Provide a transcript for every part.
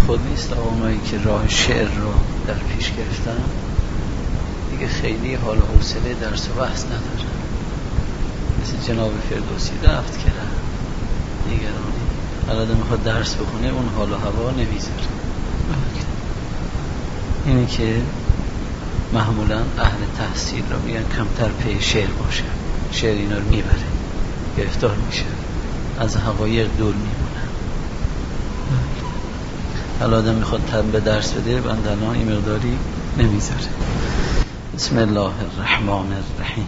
خود نیست اونایی که راه شعر رو در پیش گرفتن دیگه خیلی حال و حوصله درس و بحث ندارن. مثل جناب فردوسی رفت که نگرانی الان میخواد درس بخونه اون حال و هوا نمیذاره. اینی که معمولا اهل تحصیل رو میگن کمتر پی شعر باشه، شعر اینا رو میبره، گرفتار میشه، از حقایق دور میمونن. حالا آدم میخواد تن به درس بده بند الان این مقداری نمیذاره. بسم الله الرحمن الرحیم.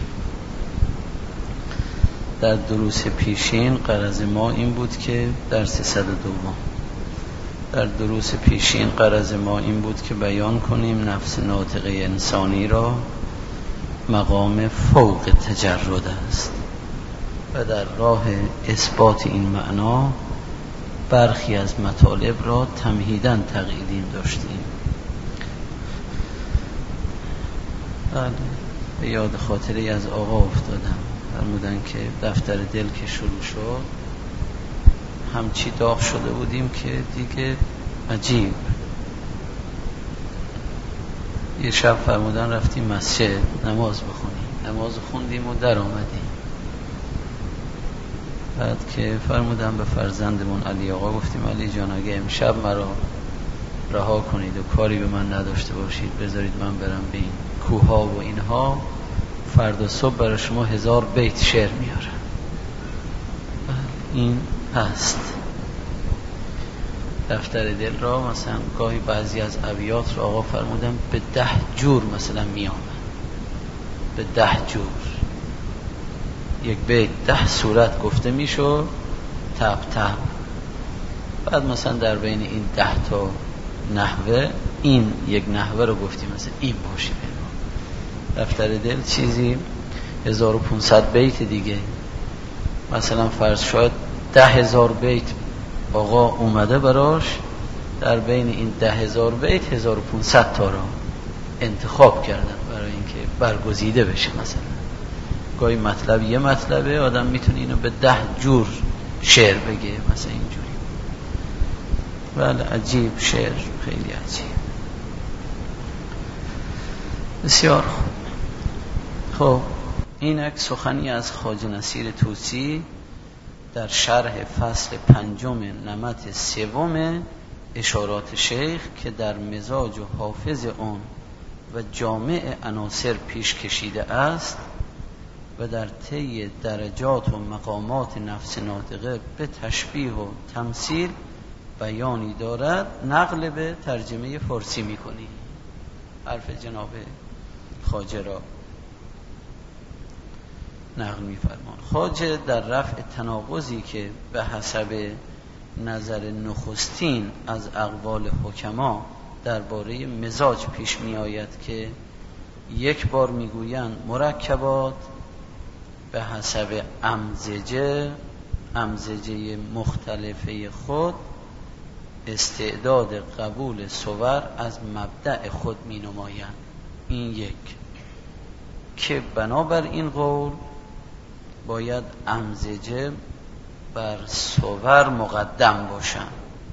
در دروس پیشین غرض ما این بود که بیان کنیم نفس ناطقه انسانی را مقام فوق تجرد است و در راه اثبات این معنا برخی از مطالب را تمهیداً تقییدیم داشتیم. بله، به یاد خاطری از آقا افتادم. فرمودن که دفتر دل که شروع شد همچی داغ شده بودیم که دیگه عجیب. یه شب فرمودن رفتیم مسجد نماز بخونیم، نماز خوندیم و در آمدیم. بعد که فرمودن به فرزندمون علی آقا گفتیم علی جان اگه امشب مرا رها کنید و کاری به من نداشته باشید بذارید من برم به این کوها و اینها، فردا صبح برای شما 1000 بیت شعر میارم. این هست. دفتر دل را مثلا گاهی بعضی از ابیات رو آقا فرمودن به 10 جور مثلا میامد، به 10 جور یک بیت 10 صورت گفته میشد تب تب. بعد مثلا در بین این 10 تا نحوه این یک نحوه رو گفتیم مثلا این باشه. دفتر دل چیزی 1500 بیت دیگه، مثلا فرض شاید 10,000 بیت آقا اومده براش، در بین این 10,000 بیت 1500 تا را انتخاب کردن برای اینکه برگزیده بشه. مثلا گاهی مطلب یه مطلبه آدم میتونه اینو به 10 جور شعر بگه مثلا اینجوری. بله عجیب، شعر خیلی عجیب. بسیار خب اینک سخنی از خواجه نصیر طوسی در شرح فصل 5 نمط 3 اشارات شیخ که در مزاج و حافظ آن و جامع عناصر پیش کشیده است و در طی درجات و مقامات نفس ناطقه به تشبیه و تمثیل بیانی دارد نقل به ترجمه فارسی میکنی. حرف جناب خواجه را نقل می‌فرمان. خواجه در رفع تناقضی که به حسب نظر نخستین از اقوال حکما درباره مزاج پیش می آید که یک بار میگویند مرکبات به حسب امزجه مختلفه خود استعداد قبول صور از مبدأ خود می نمایند. این یک که بنابر این قول باید امزجه بر صور مقدم باشند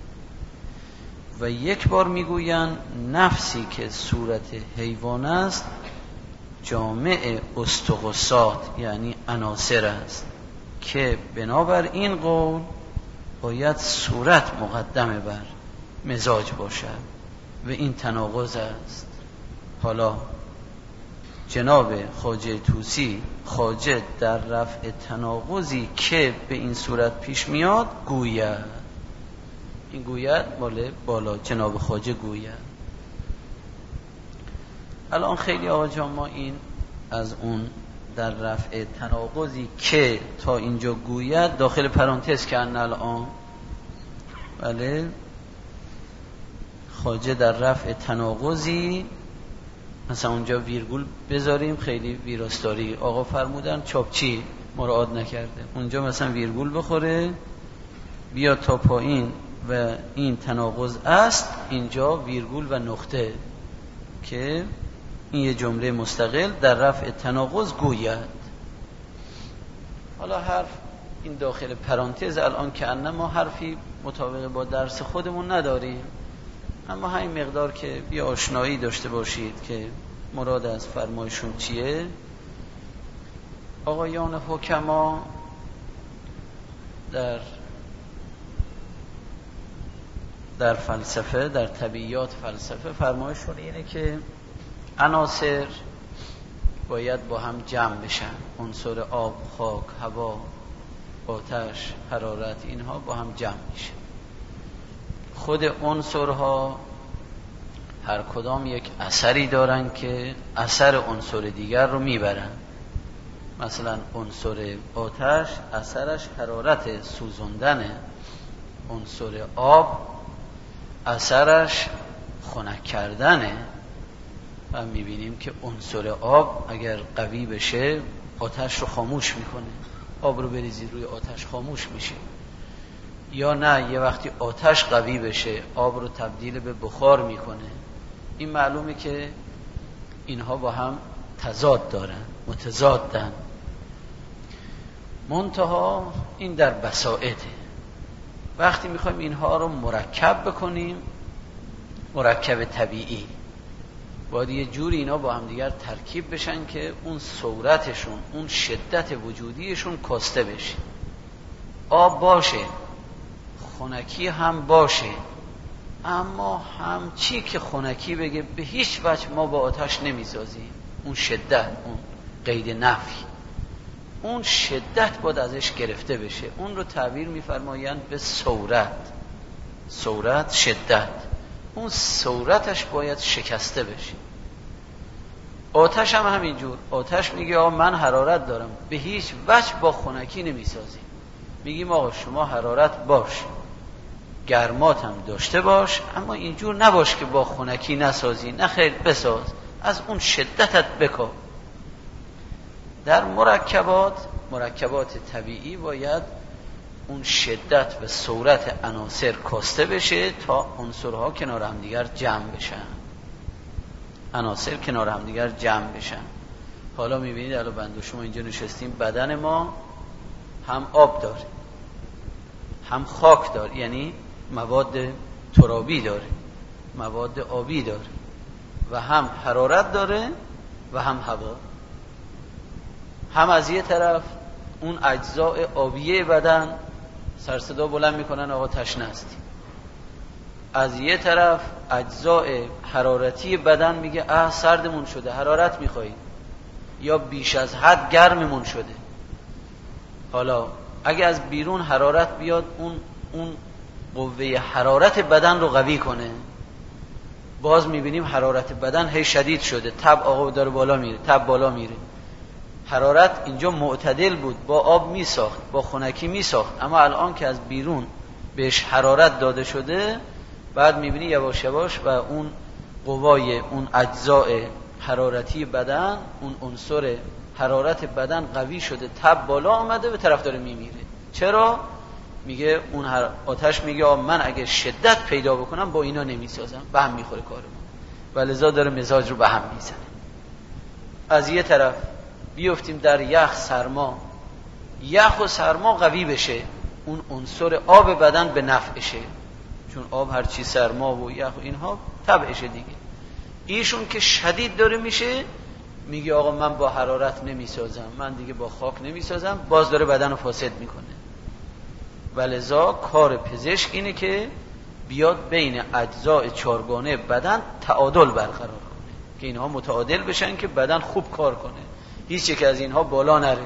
و یک بار میگویند نفسی که صورت حیوان است جامع استغاثات یعنی عناصر است که بنابر این قول باید صورت مقدم بر مزاج باشد و این تناقض است. حالا جناب خواجه طوسی خواجه در رفع تناقضی که به این صورت پیش میاد گوید، این گوید بالا جناب خواجه گوید. الان خیلی آقا جان ما این از اون در رفع تناقضی که تا اینجا گوید داخل پرانتز کردن. الان بله خواجه در رفع تناقضی مثلا اونجا ویرگول بذاریم، خیلی ویراستاری آقا فرمودن چاپچی مراعات نکرده، اونجا مثلا ویرگول بخوره بیا تا پایین و این تناقض است، اینجا ویرگول و نقطه که این یه جمله مستقل در رفع تناقض گوید. حالا حرف این داخل پرانتز الان که ما حرفی مطابق با درس خودمون نداریم، اما همین مقدار که یه آشنایی داشته باشید که مراد از فرمایشون چیه. آقایان حکما در فلسفه، در طبیعیات فلسفه، فرمایشون اینه که عناصر باید با هم جمع بشن. عنصر آب، خاک، هوا، آتش، حرارت، اینها با هم جمع میشه. خود عنصرها هر کدام یک اثری دارن که اثر عنصر دیگر رو میبرن. مثلا عنصر آتش اثرش حرارت سوزوندنه، عنصر آب اثرش خنک کردنه. و میبینیم که عنصر آب اگر قوی بشه آتش رو خاموش میکنه. آب رو بریزید روی آتش خاموش میشه. یا نه، یه وقتی آتش قوی بشه آب رو تبدیل به بخار میکنه. این معلومه که اینها با هم تضاد دارن، متضادن. منتها این در بساطه. وقتی میخوایم اینها رو مرکب بکنیم، مرکب طبیعی، باید یه جوری اینا با هم دیگر ترکیب بشن که اون صورتشون، اون شدت وجودیشون کاسته بشه. آب باشه، خنکی هم باشه، اما همچی که خنکی بگه به هیچ وجه ما با آتش نمیسازیم. اون شدت، اون قید نفی، اون شدت باید ازش گرفته بشه. اون رو تعبیر میفرمایند به صورت، شدت. اون صورتش باید شکسته بشه. آتش هم همینجور. آتش میگه آقا من حرارت دارم، به هیچ وجه با خنکی نمیسازیم. میگیم آقا شما حرارت باش، گرمات هم داشته باش، اما اینجور نباش که با خنکی نسازی. نه خیر، بساز، از اون شدتت بکن. در مرکبات طبیعی باید اون شدت و صورت عناصر کاسته بشه تا عنصرها کنار هم دیگر جمع بشن. عناصر کنار هم دیگر جمع بشن. حالا میبینید الان بنده شما اینجا نشستیم، بدن ما هم آب داره، هم خاک داره، یعنی مواد ترابی داره، مواد آبی داره، و هم حرارت داره و هم هوا. هم از یه طرف اون اجزاء آبیه بدن سر صدا بلند میکنن آقا تشنه هستی. از یه طرف اجزاء حرارتی بدن میگه سردمون شده، حرارت میخواییم، یا بیش از حد گرممون شده. حالا اگه از بیرون حرارت بیاد اون قوه حرارت بدن رو قوی کنه، باز میبینیم حرارت بدن هی شدید شده، تب آقا داره بالا میره، تب بالا میره. حرارت اینجا معتدل بود، با آب میساخت، با خنکی میساخت، اما الان که از بیرون بهش حرارت داده شده، بعد میبینی یواش یواش و اون قوای، اون اجزاء حرارتی بدن، اون عنصر حرارت بدن قوی شده، تب بالا آمده، به طرف داره میمیره. چرا؟ میگه اون آتش میگه من اگه شدت پیدا بکنم با اینا نمیسازم، به هم میخوره کارمون، و لذا داره مزاج رو به هم میزنه. از یه طرف بیفتیم در یخ، سرما، یخ و سرما قوی بشه، اون عنصر آب بدن به نفعشه، چون آب هرچی سرما و یخ و اینها طبعشه دیگه. ایشون که شدید داره میشه، میگه آقا من با حرارت نمیسازم، من دیگه با خاک نمیسازم، باز داره بدن رو فاسد میکنه. ولذا کار پزشک اینه که بیاد بین اجزاء چارگانه بدن تعادل برقرار کنه، که اینها متعادل بشن که بدن خوب کار کنه، هیچ یک از اینها بالا نره.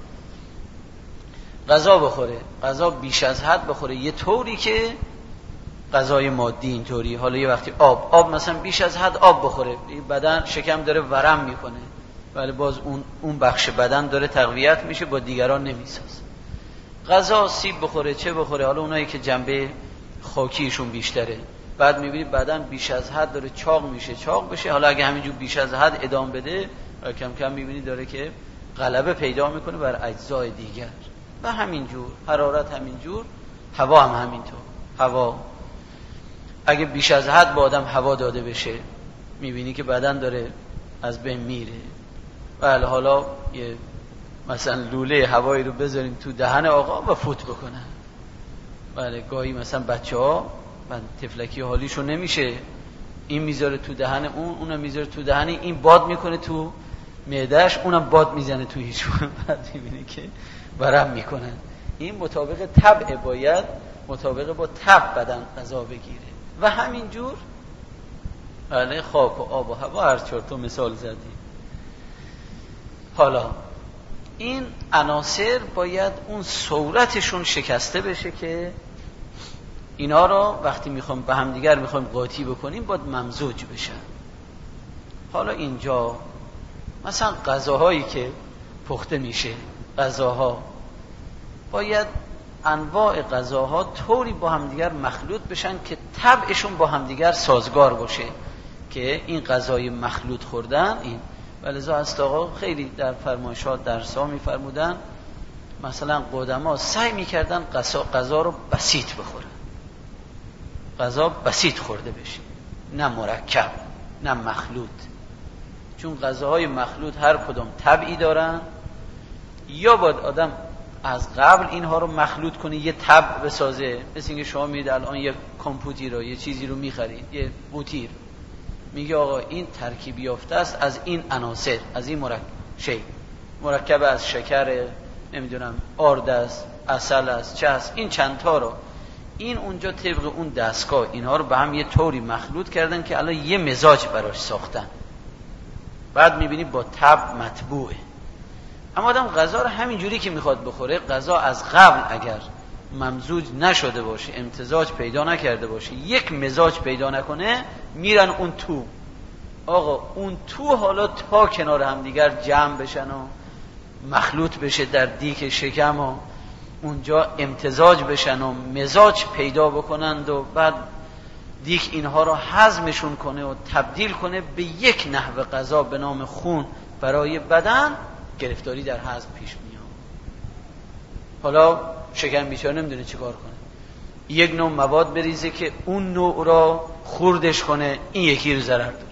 غذا بخوره، غذا بیش از حد بخوره، یه طوری که غذای مادی اینطوری. حالا یه وقتی آب مثلا بیش از حد آب بخوره، بدن شکم داره ورم میکنه، ولی باز اون بخش بدن داره تقویت میشه، با دیگران نمیساز. غذا سیب بخوره، چه بخوره، حالا اونایی که جنبه خاکیشون بیشتره، بعد میبینی بدن بیش از حد داره چاق بشه. حالا اگه همینجور بیش از حد ادامه بده، کم کم میبینی داره که غلبه پیدا میکنه بر اجزای دیگر. و همینجور حرارت، همینجور هوا هم همینطور. هوا اگه بیش از حد با آدم هوا داده بشه، میبینی که بدن داره از بین میره. بله، حالا یه مثلا لوله هوایی رو بذاریم تو دهن آقا و فوت بکنن. بله، گاهی مثلا بچه ها من تفلکی حالیشو نمیشه، این میذاره تو دهن اونم میذاره تو دهن این، باد میکنه تو معدهش، اونم باد میزنه تو هیچون، بعد میبینه که ورم میکنن. این مطابق طبع، باید مطابق با طبع بدن غذا بگیره. و همینجور بله خاک و آب و هوا، هر چهار تا مثال زدیم. حالا این عناصر باید اون صورتشون شکسته بشه که اینا رو وقتی میخوام به هم دیگر میخوایم قاطی بکنیم باید ممزوج بشن. حالا اینجا مثلا غذاهایی که پخته میشه، غذاها باید انواع غذاها طوری با هم دیگر مخلوط بشن که طبعشون با هم دیگر سازگار باشه که این غذای مخلوط خوردن این. ولذا است آقا خیلی در فرمایشات درس‌ها می‌فرمودن مثلا قدما سعی می‌کردن غذا رو بسیط بخورن، غذا بسیط خورده بشه، نه مرکب نه مخلوط، چون غذاهای مخلوط هر کدام طبعی دارن. یا باید آدم از قبل اینها رو مخلوط کنه، یه طبع بسازه. مثل اینکه شما میید الان یه کامپیوتر رو یه چیزی رو می‌خرید، یه موتور، میگه آقا این ترکیب یافته است از این عناصر، از این مرکب از شکر، نمیدونم آرد است، عسل است، چه است، این چند تا رو این اونجا طبق اون دستگاه اینها رو به هم یه طوری مخلوط کردن که الان یه مزاج براش ساختن. بعد میبینی با طبع مطبوعه. اما آدم غذا رو همین جوری که میخواد بخوره، غذا از قبل اگر ممزوج نشده باشه، امتزاج پیدا نکرده باشه، یک مزاج پیدا نکنه، میرن اون تو. آقا اون تو حالا تا کنار هم دیگر جمع بشن و مخلوط بشه در دیگ شکم و اونجا امتزاج بشن و مزاج پیدا بکنند و بعد دیگ اینها رو هضمشون کنه و تبدیل کنه به یک نحو غذا به نام خون برای بدن، گرفتاری در هضم پیش میاد. حالا شکم بیچاره نمیدونه چیکار کنه، یک نوع مواد بریزه که اون نوع را خوردش کنه، این یکی رو ضرر داره.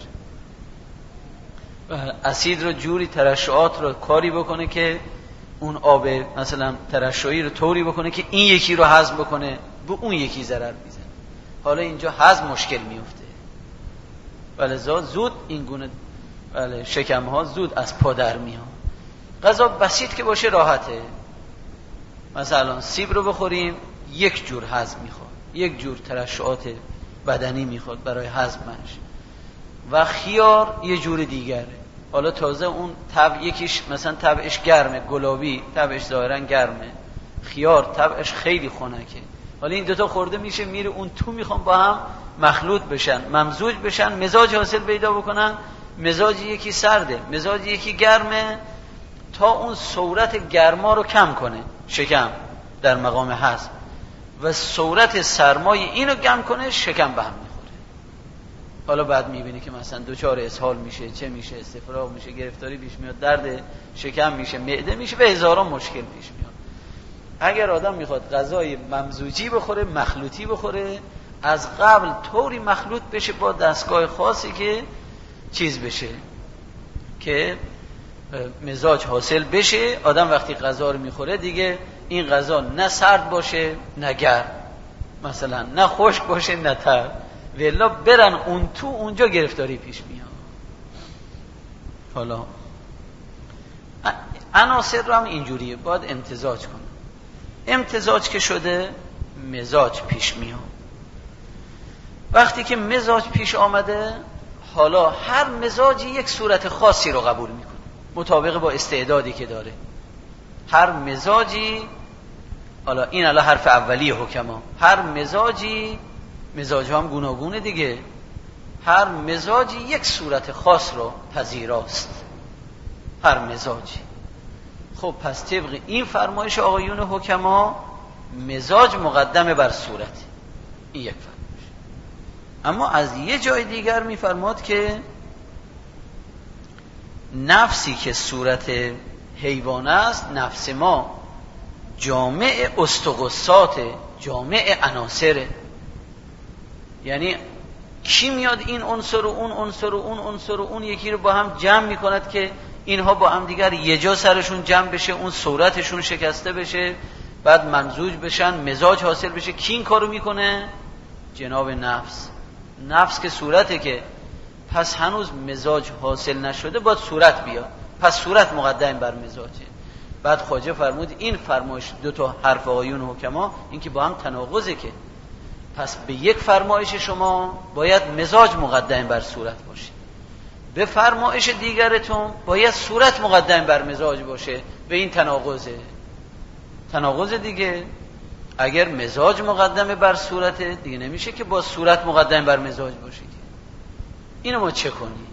اسید رو جوری، ترشحات رو کاری بکنه که اون آب مثلا ترشحی رو طوری بکنه که این یکی رو هضم بکنه، به اون یکی ضرر میزنه. حالا اینجا هضم مشکل میفته. ولذا زود این گونه شکم ها زود از پا در میاد. غذا بسیط که باشه راحته. مثلا سیب رو بخوریم یک جور هضم میخواد، یک جور ترشحات بدنی میخواد برای هضمش، و خیار یه جور دیگره. حالا تازه اون طبع یکیش مثلا طبعش گرمه، گلابی طبعش ظاهرا گرمه، خیار طبعش خیلی خنکه. حالا این دوتا خورده میشه میره اون تو، میخوام با هم مخلوط بشن، ممزوج بشن، مزاج حاصل پیدا بکنن. مزاج یکی سرده، مزاج یکی گرمه، تا اون صورت گرما رو کم کنه شکم در مقام هضم و صورت سرمای اینو کم کنه، شکم به هم میخوره. حالا بعد میبینی که مثلا دچار اسهال میشه، چه میشه، استفراغ میشه، گرفتاری پیش میاد، درد شکم میشه، معده میشه و هزاران مشکل پیش میاد. اگر آدم میخواد غذای ممزوجی بخوره، مخلوطی بخوره، از قبل طوری مخلوط بشه با دستگاه خاصی که چیز بشه، که مزاج حاصل بشه. آدم وقتی غذا رو میخوره دیگه این غذا نه سرد باشه نه گرم، مثلا نه خشک باشه نه تر، ولی برن اون تو، اونجا گرفتاری پیش میاد. حالا عناصر رو هم اینجوریه، باید امتزاج کنه. امتزاج که شده مزاج پیش میاد. وقتی که مزاج پیش آمده، حالا هر مزاجی یک صورت خاصی رو قبول میکنه مطابق با استعدادی که داره. هر مزاجی، حالا این الان حرف اولی حکما، هر مزاجی، مزاج هم گوناگونه دیگه، هر مزاجی یک صورت خاص رو پذیراست، هر مزاجی. خب پس طبق این فرمایش آقایون حکما مزاج مقدمه بر صورت، این یک فرمایش. اما از یه جای دیگر میفرماد که نفسی که صورت حیوان است، نفس ما جامع استقصات، جامع عناصره. یعنی کی میاد این عنصر و اون عنصر و اون عنصر و اون یکی رو با هم جمع میکند که اینها با هم دیگر یه جا سرشون جمع بشه، اون صورتشون شکسته بشه، بعد ممزوج بشن، مزاج حاصل بشه. کی این کارو میکنه؟ جناب نفس که صورته که پس هنوز مزاج حاصل نشده باید صورت بیاد، پس صورت مقدم بر مزاجه. بعد خواجه فرمود این فرمایش دو تا حرف آقایون حکما این که با هم تناقضه، که پس به یک فرمایش شما باید مزاج مقدم بر صورت باشه، به فرمایش دیگرتون باید صورت مقدم بر مزاج باشه. به این تناقض دیگه. اگر مزاج مقدم بر صورت دیگه نمیشه که با صورت مقدم بر مزاج باشه. اینو ما چه کنیم؟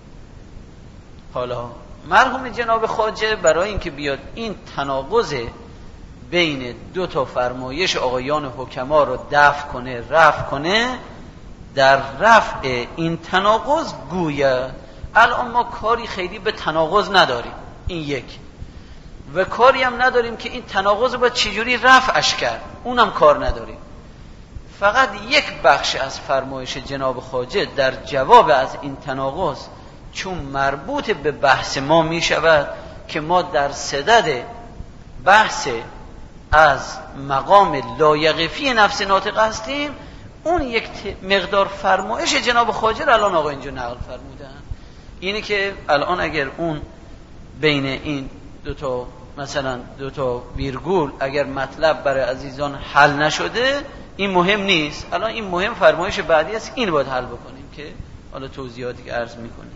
حالا مرحوم جناب خواجه برای اینکه بیاد این تناقض بین دو تا فرمایش آقایان حکما رو رفع کنه، در رفع این تناقض گوید الان ما کاری خیلی به تناقض نداریم، این یک، و کاری هم نداریم که این تناقض رو باید چجوری رفعش کرد، اونم کار نداریم. فقط یک بخش از فرمایش جناب خواجه در جواب از این تناقض، چون مربوط به بحث ما می شود که ما در صدد بحث از مقام لایقفی نفس ناطق هستیم، اون یک مقدار فرمایش جناب خواجه الان آقا اینجا نقل فرمودن. اینی که الان اگر اون بین این دوتا مثلا دوتا ویرگول اگر مطلب برای عزیزان حل نشده، این مهم نیست. الان این مهم فرمایش بعدی است، این باید حل بکنیم که حالا توضیحاتی که عرض میکنیم.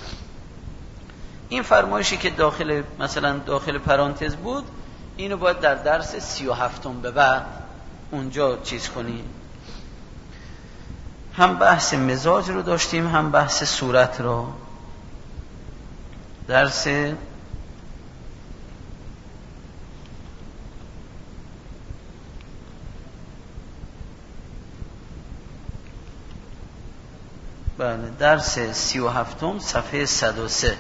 این فرمایشی که داخل پرانتز بود، اینو باید در درس 37 به بعد اونجا چیز کنیم. هم بحث مزاج رو داشتیم، هم بحث صورت رو. درس درس 37 صفحه 103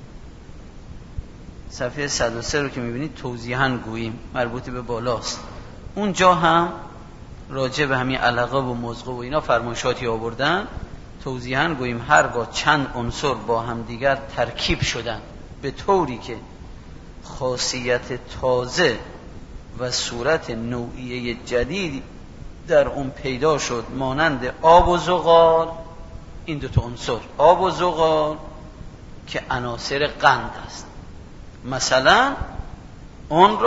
رو که میبینید توضیحاً گوییم، مربوط به بالاست. اونجا هم راجع به همین علقه و مزغه و اینا فرمایشاتی آوردن، توضیحاً گوییم هرگاه چند عنصر با هم دیگر ترکیب شدن به طوری که خاصیت تازه و صورت نوعیه جدید در اون پیدا شد، مانند آب و زغال. این دو تا عنصر آب و زغال که عناصر قند است، مثلا اون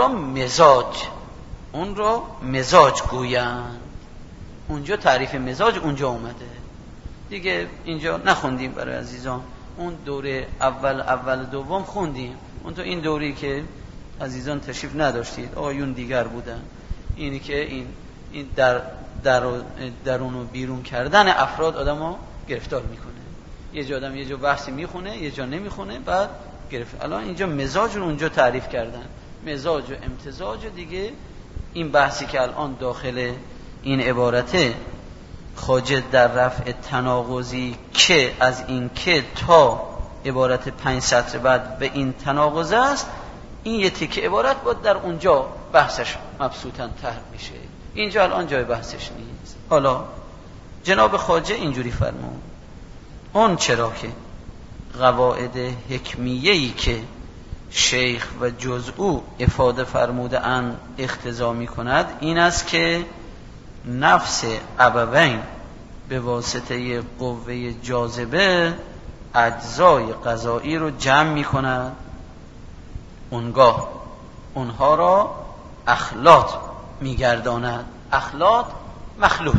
رو مزاج گویند. اونجا تعریف مزاج اونجا اومده دیگه، اینجا نخوندیم برای عزیزان. اون دوره اول دوم خوندیم. اون تو این دوری که عزیزان تشریف نداشتید، آقایون دیگر بودن، اینی که این درون و بیرون کردن افراد آدمو گرفتار میکنه. یه جا آدم یه جا بحثی میخونه، یه جا نمیخونه، بعد گرفت. الان اینجا مزاج رو اونجا تعریف کردن، مزاج و امتزاج دیگه. این بحثی که الان داخل این عبارته خواجه در رفع تناقضی که از این که تا عبارت 5 سطر بعد به این تناقض است، این یه تیکه عبارت بود در اونجا بحثش مبسوطاً طرح میشه. اینجا الان جای بحثش نیست. حالا جناب خواجه اینجوری فرمود: اون چرا که قواعد حکمیه‌ای که شیخ و جزء افاده فرموده اند اقتضا می کند این است که نفس ابوین به واسطه قوه جاذبه اجزای غذایی رو جمع می کند، اونگاه اونها را اخلاط می گرداند. اخلاط مخلوط.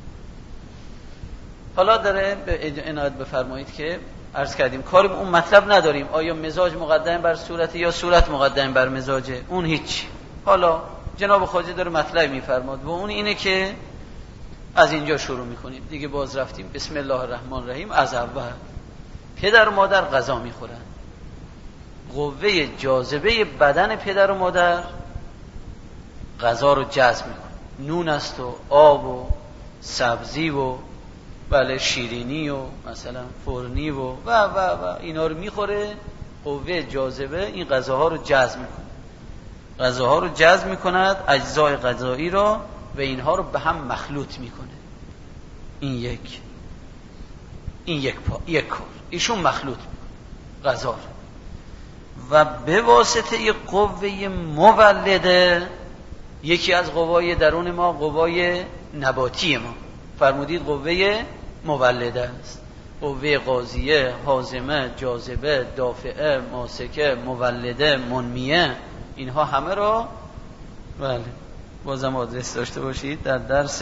حالا داره به عنایت بفرمایید که عرض کردیم کاری به اون مطلب نداریم، آیا مزاج مقدم بر صورت یا صورت مقدم بر مزاجه، اون هیچ. حالا جناب خواجه داره مطلب میفرماد و اون اینه که از اینجا شروع میکنیم دیگه. باز رفتیم بسم الله الرحمن الرحیم. از اول پدر و مادر غذا میخورن، قوه جاذبه بدن پدر و مادر غذا رو جذب میکنه. نون است و آب و سبزی و شیرینی و مثلا فرنی و اینا رو میخوره. قوه جاذبه این غذاها رو جذب میکنه، غذاها رو جذب میکند، اجزای غذایی رو، و اینها رو به هم مخلوط میکنه. این یک کار ایشون مخلوط میکنه غذا رو، و به واسطه قوه مولده، یکی از قوای درون ما قوای نباتی ما فرمودید قوه مولده است. قوه قاضیه، هاضمه، جاذبه، دافعه، ماسکه، مولده، منمیه، اینها همه رو بله بازم آدرس داشته باشید در درس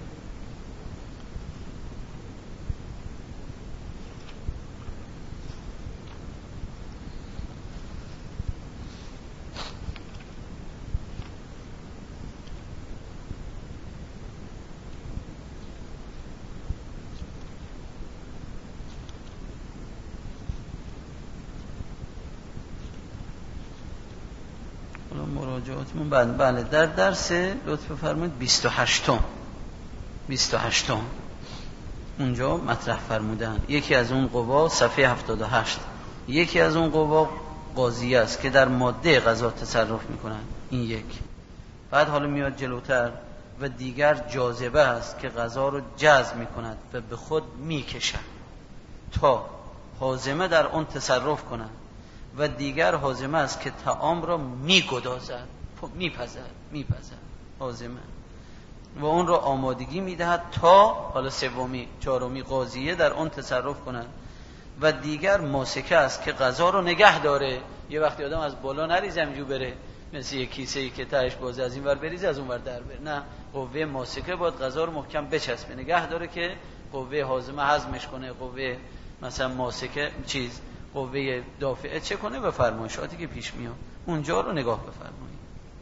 مراجعاتمون بله در درس لطف فرمایید 28 اونجا مطرح فرمودن یکی از اون قوا صفحه 78 یکی از اون قوا قاضیه است که در ماده قضا تصرف میکنن. این یک. بعد حالا میاد جلوتر و دیگر جاذبه است که قضا رو جذب میکند و به خود میکشد تا هاضمه در اون تصرف کنند و دیگر هاضمه است که طعام را میگدازد میپزد هاضمه و اون را آمادگی میدهد تا حالا سومی چهارمی قاضیه در اون تصرف کنند و دیگر ماسکه است که غذا رو نگه داره. یه وقتی آدم از بالا نریزه همینجور بره مثل یک کیسه‌ای که تهش بازه از این ور بریزه از اون ور در بره، نه، قوه ماسکه باید غذا رو محکم بچسبه نگه داره که قوه هاضمه هضمش کنه، قوه مثلا ماسکه قوه دافعه چه کنه و فرمایشاتی که پیش میاد اونجا رو نگاه بفرمایید.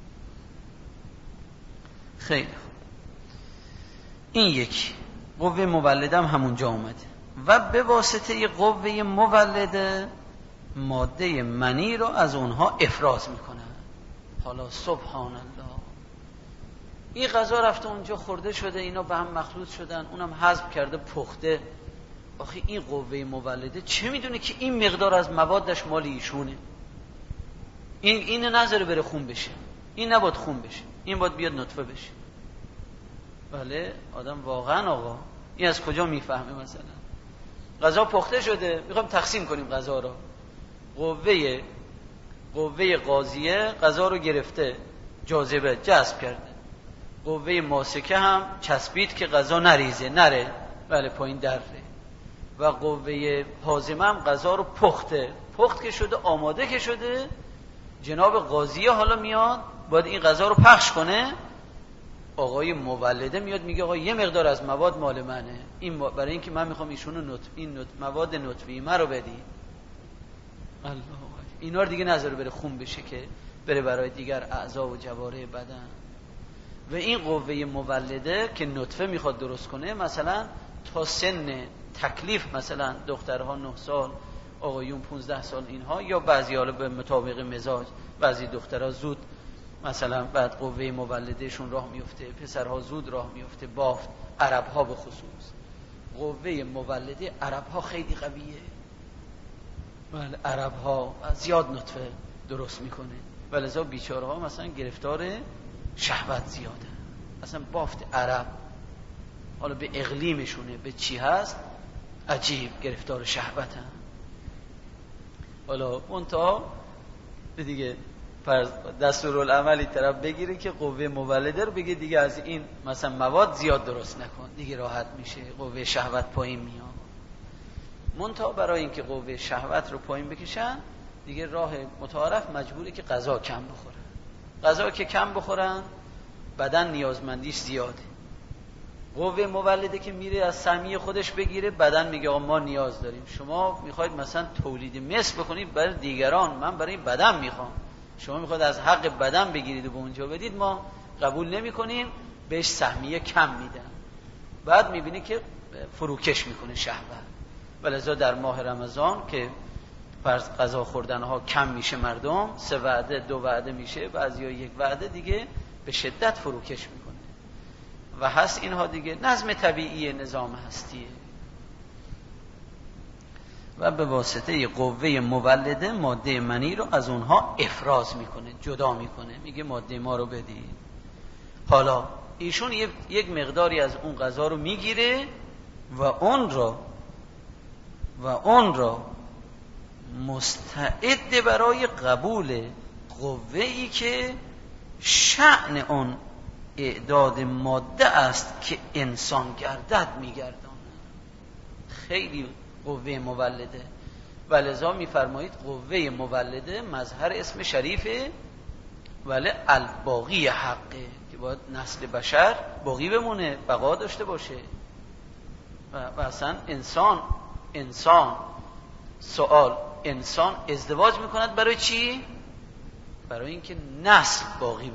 خیلی خوب. این یک قوه مولده هم همونجا اومده و به واسطه قوه مولده ماده منی رو از اونها افراز میکنه. حالا سبحان الله این غذا رفته اونجا خورده شده، اینا به هم مخلوط شدن، اونم هضم کرده پخته. آخه این قوه مولده چه میدونه که این مقدار از موادش مال ایشونه؟ این نذاره بره خون بشه، این نباید خون بشه، این باید بیاد نطفه بشه. بله آدم واقعا آقا این از کجا میفهمه؟ مثلا غذا پخته شده میخوایم تقسیم کنیم غذا را، قوه قاضیه غذا رو گرفته جاذبه جذب کرده، قوه ماسکه هم چسبید که غذا نره بله پایین دره، و قوه هاضمه هم غذا رو پخت که شده آماده که شده، جناب قاضیه حالا میاد باید این غذا رو پخش کنه. آقای مولده میاد میگه آقا یه مقدار از مواد مال منه، این برای اینکه من میخوام ایشونو این مواد نطفه‌ای من رو بدی. الله اینا رو دیگه نذاره بره خون بشه که بره برای دیگر اعضا و جوارح بدن. و این قوه مولده که نطفه میخواد درست کنه مثلا تا سن تکلیف، مثلا دخترها 9 سال، آقایون 15 سال اینها، یا بعضی حالا به مطابق مزاج، بعضی دخترها زود مثلا بعد قوه مولدهشون راه میفته، پسرها زود راه میفته، بافت. عربها به خصوص قوه مولده عربها خیلی قویه. بله عربها زیاد نطفه درست میکنه و لذا بیچاره‌ها مثلا گرفتار شهوت زیاده. اصلا بافت عرب حالا به اقلیمشونه به چی هست عجیب گرفتار شهوتن. حالا منتها دیگه دستورالعملی طرف بگیره که قوه مولده رو بگه دیگه از این مثلا مواد زیاد درست نکن، دیگه راحت میشه، قوه شهوت پایین میاد. منتها برای اینکه قوه شهوت رو پایین بکشن دیگه راه متعارف مجبوره که غذا کم بخورن. غذا که کم بخورن بدن نیازمندیش زیاده. قوه مولده که میره از سهمیه خودش بگیره، بدن میگه آقا ما نیاز داریم، شما میخواید مثلا تولید مثل بکنید برای دیگران، من برای بدن میخوام، شما میخواید از حق بدن بگیرید و به اونجا بدید، ما قبول نمی کنیم، بهش سهمیه کم میدن. بعد میبینی که فروکش میکنه شهوت. ولذا در ماه رمضان که فرض غذا خوردن ها کم میشه، مردم 3 وعده 2 وعده میشه، بعضیا 1 وعده، دیگه به شدت فروکش میکنه و هست اینها دیگه نظم طبیعی نظام هستیه. و به واسطه قوه مولده ماده منی رو از اونها افراز میکنه، جدا میکنه، میگه ماده ما رو بدید. حالا ایشون یک مقداری از اون غذا رو میگیره و اون را مستعد برای قبول قوه‌ای که شأن اون اعداد ماده است که انسان گردد میگرداند. خیلی قوه مولده و لذا میفرمایید قوه مولده مظهر اسم شریفه ولی الباقی حقه که باید نسل بشر باقی بمونه، بقا داشته باشه. و اصلا انسان سوال انسان ازدواج میکند برای چی؟ برای اینکه نسل باقی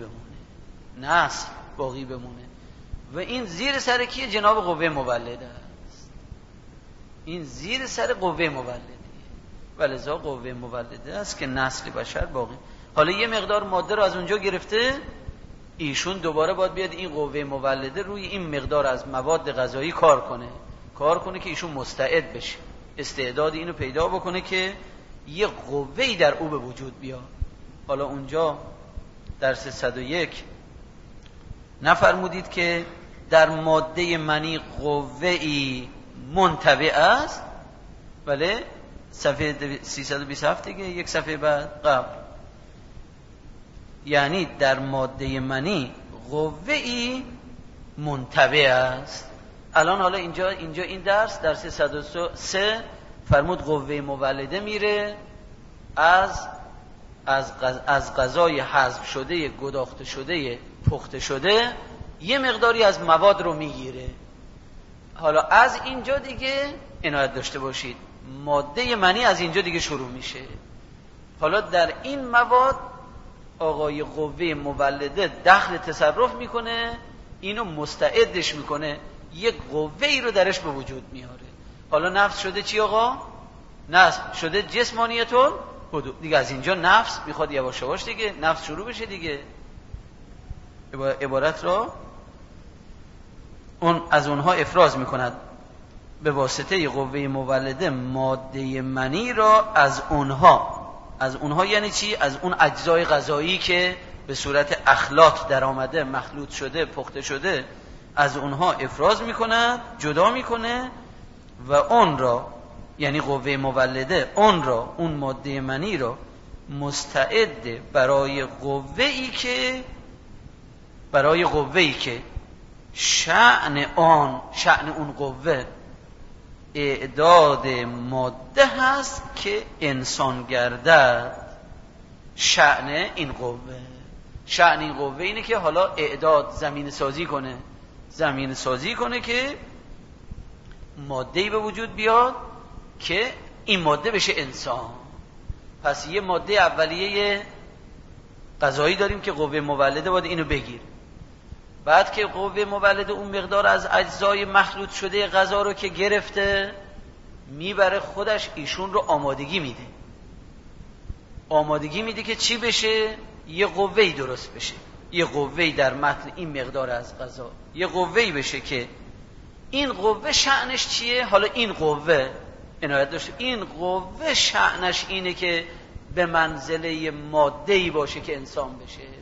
بمونه و این زیر سر کیه؟ جناب قوه مولده است. این زیر سر قوه مولده و لذا قوه مولده است که نسل بشر باقی. حالا یه مقدار ماده رو از اونجا گرفته، ایشون دوباره باید بیاد این قوه مولده روی این مقدار از مواد غذایی کار کنه که ایشون مستعد بشه، استعداد اینو پیدا بکنه که یه قوه‌ای در او به وجود بیاد. حالا اونجا درس 101 نفرمودید که در ماده منی قوه‌ای منتبع است، ولی صفحه 327 دیگه، یک صفحه بعد قبل، یعنی در ماده منی قوه‌ای منتبع است. الان حالا اینجا این درس 103 فرمود قوه مولده میره از غذای هضم شده، گداخته شده، پخته شده یه مقداری از مواد رو میگیره. حالا از اینجا دیگه عنایت داشته باشید، ماده منی از اینجا دیگه شروع میشه. حالا در این مواد آقای قوه مولده دخل تصرف میکنه، اینو مستعدش میکنه، یک قوه ای رو درش به وجود میاره. حالا نفس شده چی آقا؟ نفس شده جسمانیتون دیگه. از اینجا نفس میخواد یواش یواش دیگه نفس شروع بشه دیگه. عبارت را اون از اونها افراز میکند به واسطه قوه مولده ماده منی را از اونها یعنی چی؟ از اون اجزای غذایی که به صورت اخلاط در آمده، مخلوط شده، پخته شده، از اونها افراز میکنه، جدا میکنه و اون را یعنی قوه مولده اون ماده منی را مستعد برای قوه‌ای که شأن اون قوه اعداد ماده هست که انسان گردد. شأن این قوه اینه که حالا اعداد زمین سازی کنه که ماده‌ای به وجود بیاد که این ماده بشه انسان. پس یه ماده اولیه غذایی داریم که قوه مولده باید اینو بگیر. بعد که قوه مولده اون مقدار از اجزای مخلوط شده غذا رو که گرفته میبره خودش، ایشون رو آمادگی میده که چی بشه؟ یه قوه‌ای درست بشه، یه قوه‌ای در متن این مقدار از غذا، یه قوه‌ای بشه که این قوه شأنش چیه؟ حالا این قوه عنایت داشته، این قوه شأنش اینه که به منزله ماده‌ای باشه که انسان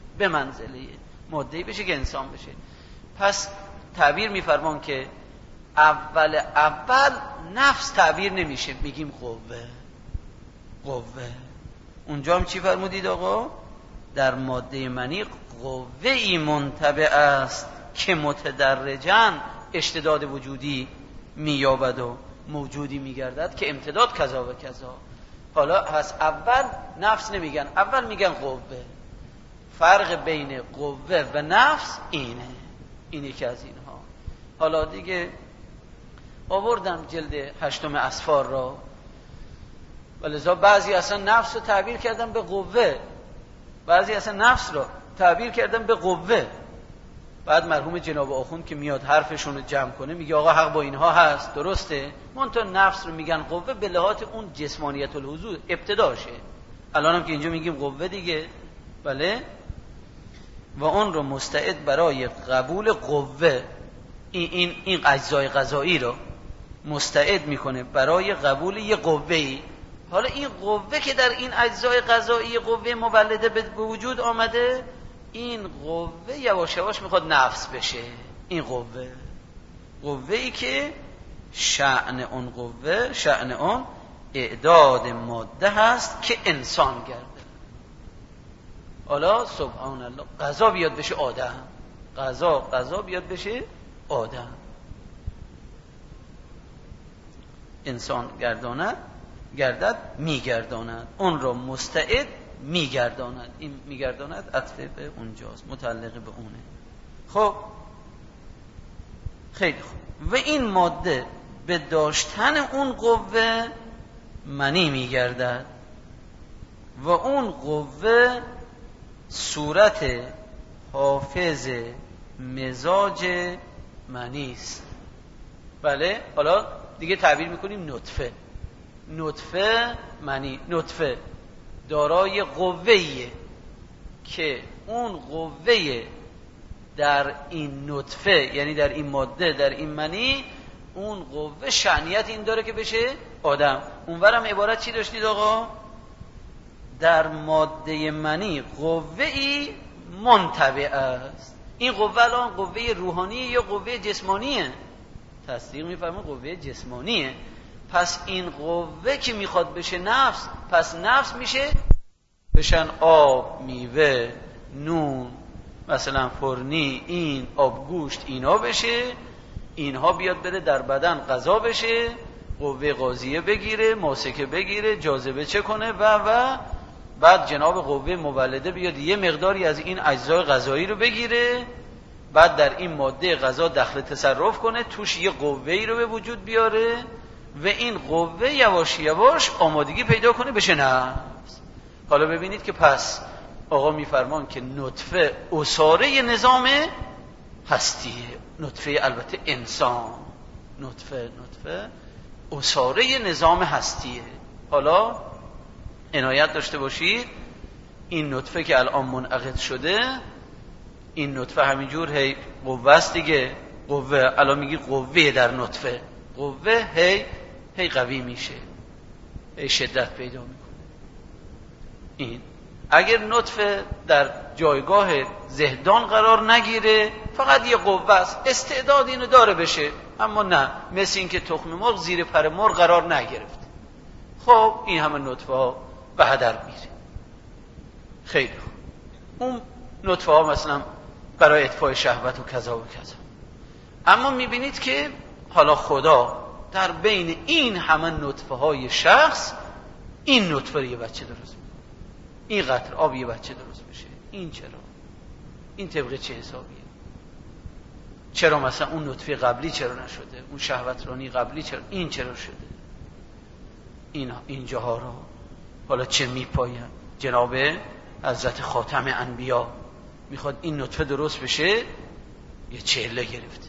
بشه، پس تعبیر میفرمان که اول نفس تعبیر نمیشه، میگیم قوه. اونجا هم چی فرمودید آقا؟ در ماده منی قوه‌ای منتبع است که متدرجاً اشتداد وجودی مییابد و موجودی میگردد که امتداد کذا و کذا. حالا هست اول نفس نمیگن، اول میگن قوه. فرق بین قوه و نفس اینه که از اینها. حالا دیگه آوردم جلد 8 اسفار را، ولذا بعضی اصلا نفس رو تعبیر کردن به قوه، بعضی اصلا نفس رو تعبیر کردن به قوه. بعد مرحوم جناب آخوند که میاد حرفشون رو جمع کنه میگه آقا حق با اینها هست، درسته، منتها نفس رو میگن قوه به لحاظ اون جسمانیت الحضور ابتداشه. الان هم که اینجا میگیم قوه دیگه، بله. و اون رو مستعد برای قبول قوه، این اجزای غذایی رو مستعد میکنه برای قبول یه قوه‌ای. حالا این قوه که در این اجزای غذایی قوه مولده به وجود آمده، این قوه یواش یواش میخواد نفس بشه. این قوه‌ای که شأن اون اعداد ماده هست که انسان گرده. حالا سبحان الله غذا بیاد بشه آدم، قضا بیاد بشه آدم. انسان گردد میگرداند، اون را مستعد میگرداند. این میگرداند عطف به اونجاست، متعلق به اونه. خب خیلی خوب. و این ماده به داشتن اون قوه منی میگردد و اون قوه صورت حافظ مزاج منی است. بله، حالا دیگه تعبیر میکنیم نطفه منی. نطفه دارای قوه‌ایه که اون قوه در این نطفه، یعنی در این ماده، در این منی، اون قوه شأنیت این داره که بشه آدم. اونورم عبارت چی داشتید آقا؟ در ماده منی قوه‌ای منطبع است. این قوه الان قوه روحانیه یا قوه جسمانیه؟ تصدیق میفرمه قوه جسمانیه. پس این قوه که میخواد بشه نفس، پس نفس میشه بشن آب، میوه، نون، مثلا فرنی، این آبگوشت، اینا بشه، اینها بیاد بره در بدن غذا بشه، قوه غازیه بگیره، ماسکه بگیره، جاذبه چه کنه و بعد جناب قوه مولده بیاد یه مقداری از این اجزای غذایی رو بگیره، بعد در این ماده غذا دخل تصرف کنه، توش یه قوه‌ای رو به وجود بیاره و این قوه یواش یواش آمادگی پیدا کنه بشه نفس. حالا ببینید که پس آقا میفرمان که نطفه اساره نظام هستیه. نطفه البته انسان، نطفه اساره نظام هستیه. حالا عنایت داشته باشید، این نطفه که الان منعقد شده، این نطفه همینجور هی قوه است دیگه. قوه الان میگی قوه در نطفه، قوه هی قوی میشه، هی شدت پیدا میکنه. این اگر نطفه در جایگاه زهدان قرار نگیره، فقط یه قوه است، استعداد اینو داره بشه، اما نه، مثل این که تخم مرغ زیر پر مرغ قرار نگرفت. خب این همه نطفه ها به هدر میره. خیلی خوب. اون نطفه ها مثلا برای اطفاء شهوت و کذا و کذا. اما میبینید که حالا خدا در بین این همه نطفه های شخص، این نطفه یه بچه درست میکنه، این قطره آب یه بچه درست بشه. این چرا؟ این طبقه چه حسابیه؟ چرا مثلا اون نطفه قبلی چرا نشده؟ اون شهوت رانی قبلی چرا؟ این چرا شده؟ این جاها را حالا چه میپاین؟ جناب حضرت خاتم انبیا میخواد این نطفه درست بشه، یه چهله گرفته.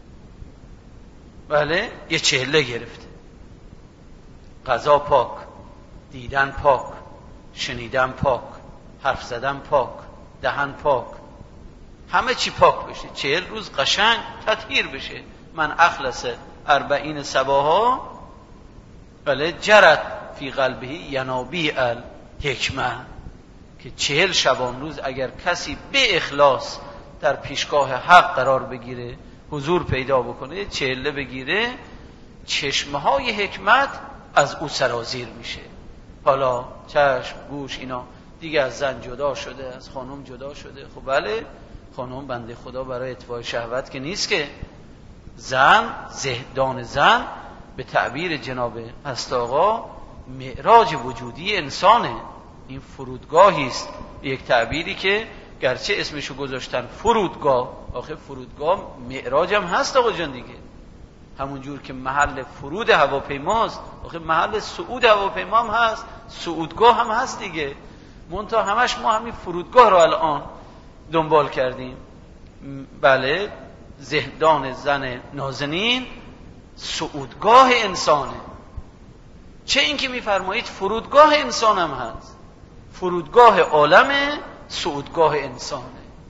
بله، یه چهله گرفته. غذا پاک، دیدن پاک، شنیدن پاک، حرف زدن پاک، دهن پاک، همه چی پاک بشه. 40 روز قشنگ تطهیر بشه. من اخلص 40 صباها بله جرت فی قلبه ینابیع الحکمه، که 40 شبان روز اگر کسی به اخلاص در پیشگاه حق قرار بگیره، حضور پیدا بکنه، 40 بگیره، چشمه های حکمت از او سرازیر میشه. حالا چشم، گوش، اینا دیگه از زن جدا شده، از خانم جدا شده. خب بله، خانم بنده خدا برای اطفاء شهوت که نیست که. زن، زهدان زن به تعبیر جناب هست آقا معراج وجودی انسانه. این فرودگاهی است، یک تعبیری که گرچه اسمشو گذاشتن فرودگاه، آخه فرودگاه معراج هم هست آقا جان دیگه. همون جور که محل فرود هواپیماست، آخه محل صعود هواپیما هم هست، صعودگاه هم هست دیگه. منتها همش ما همین فرودگاه رو الان دنبال کردیم. بله، زهدان زن نازنین صعودگاه انسانه. چه این که میفرمایید فرودگاه انسان هم هست، فرودگاه عالمه، صعودگاه انسانه.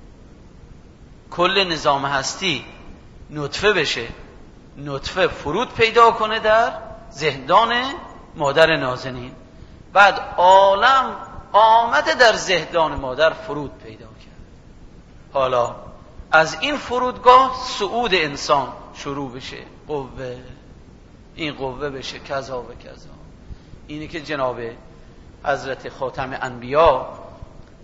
کل نظام هستی نطفه بشه، نطفه فرود پیدا کنه در زهدان مادر نازنین، بعد عالم آمده در زهدان مادر فرود پیدا کرد. حالا از این فرودگاه صعود انسان شروع بشه، قوه، این قوه بشه کذا و کذا. اینی که جناب حضرت خاتم انبیا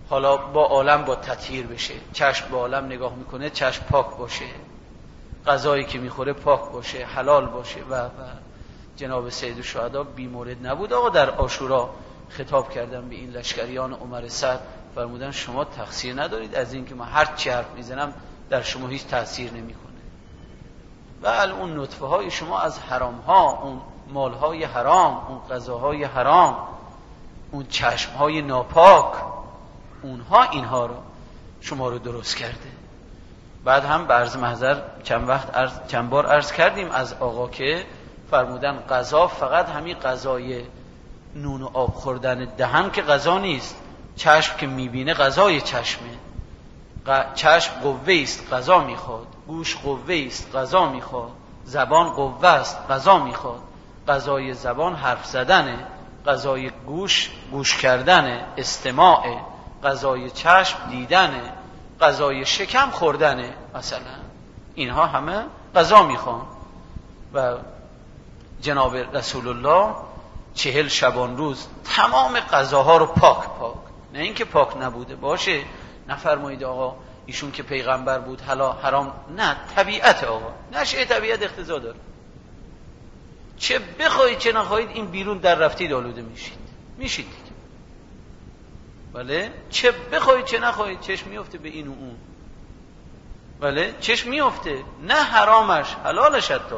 حالا با عالم با تطهیر بشه، چشم با عالم نگاه میکنه چشم پاک باشه، غذایی که میخوره پاک باشه، حلال باشه و جناب سید الشهدا بی مورد نبود. آقا در عاشورا خطاب کردن به این لشکریان عمر سعد، فرمودن شما تقصیر ندارید از این که من هر چی حرف میزنم در شما هیچ تأثیر نمیکنه. بله اون نطفه های شما از حرام ها، اون مال های حرام، اون غذاهای حرام، اون چشم های ناپاک، اونها اینها رو شما رو درست کرده. بعد هم به عرض محضر چند بار عرض کردیم از آقا که فرمودن غذا فقط همین غذای نون و آب خوردن دهن که غذا نیست، چشم که میبینه غذای چشمه، چشم قوه است غذا میخواد، گوش قوه است غذا میخواد، زبان قوه است غذا میخواد. غذای زبان حرف زدنه، غذای گوش گوش کردنه، استماعه، غذای چشم دیدنه، غذای شکم خوردنه. مثلا اینها همه غذا میخوان. و جناب رسول الله 40 شبان روز تمام غذاها رو پاک، نه اینکه پاک نبوده باشه. نفرمایید آقا ایشون که پیغمبر بود حالا حرام، نه، طبیعت آقا، نشه طبیعت اقتضا داره، چه بخواید چه نخواهید این بیرون در رفتید آلوده میشید دیگه. بله چه بخواید چه نخواهید چشم میفته به این و اون، بله چشم میفته، نه حرامش حلالش. حتی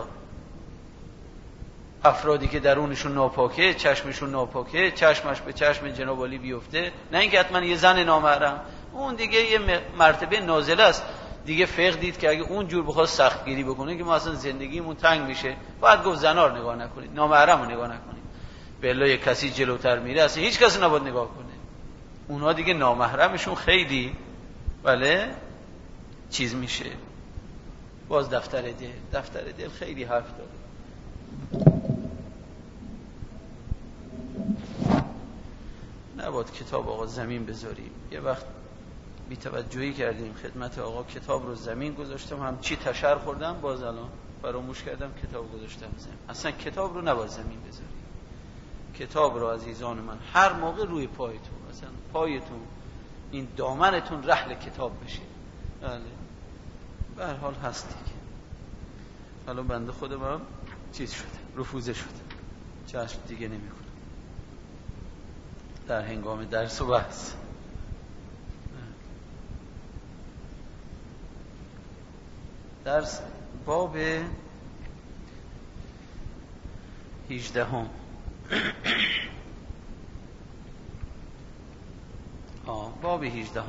افرادی که درونشون ناپاکه، چشمشون ناپاکه، چشمش به چشم جناب علی بیفته، نه اینکه حتما یه زن نامحرم، اون دیگه یه مرتبه نازله است دیگه. فقه دید که اگه اون جور بخواد سختگیری بکنه که ما اصلا زندگیمون تنگ میشه، باید گفت زنا رو نگاه نکنید، نامحرم رو نگاه نکنید. بالله یک کسی جلوتر میره اصلا هیچ کسی نباید نگاه کنه، اونا دیگه نامحرمشون خیلی بله چیز میشه. باز دفتر دل خیلی حرف داره. نباید کتاب آقا زمین بذاریم. یه وقت بی توجهی کردیم خدمت آقا، کتاب رو زمین گذاشتم، هم چی تشر خوردم، باز الان فراموش کردم کتاب گذاشتم زمین. اصلا کتاب رو نباید زمین بذاریم. کتاب رو عزیزان من هر موقع روی پایتون، مثلا پایتون این دامنتون رحل کتاب بشه. بله به هر حال هست دیگه. الان بنده خودم هم چیز شده، رفوزه شده، چشم دیگه نمیکنه در هنگام درس و بحث. درس باب 18 باب 18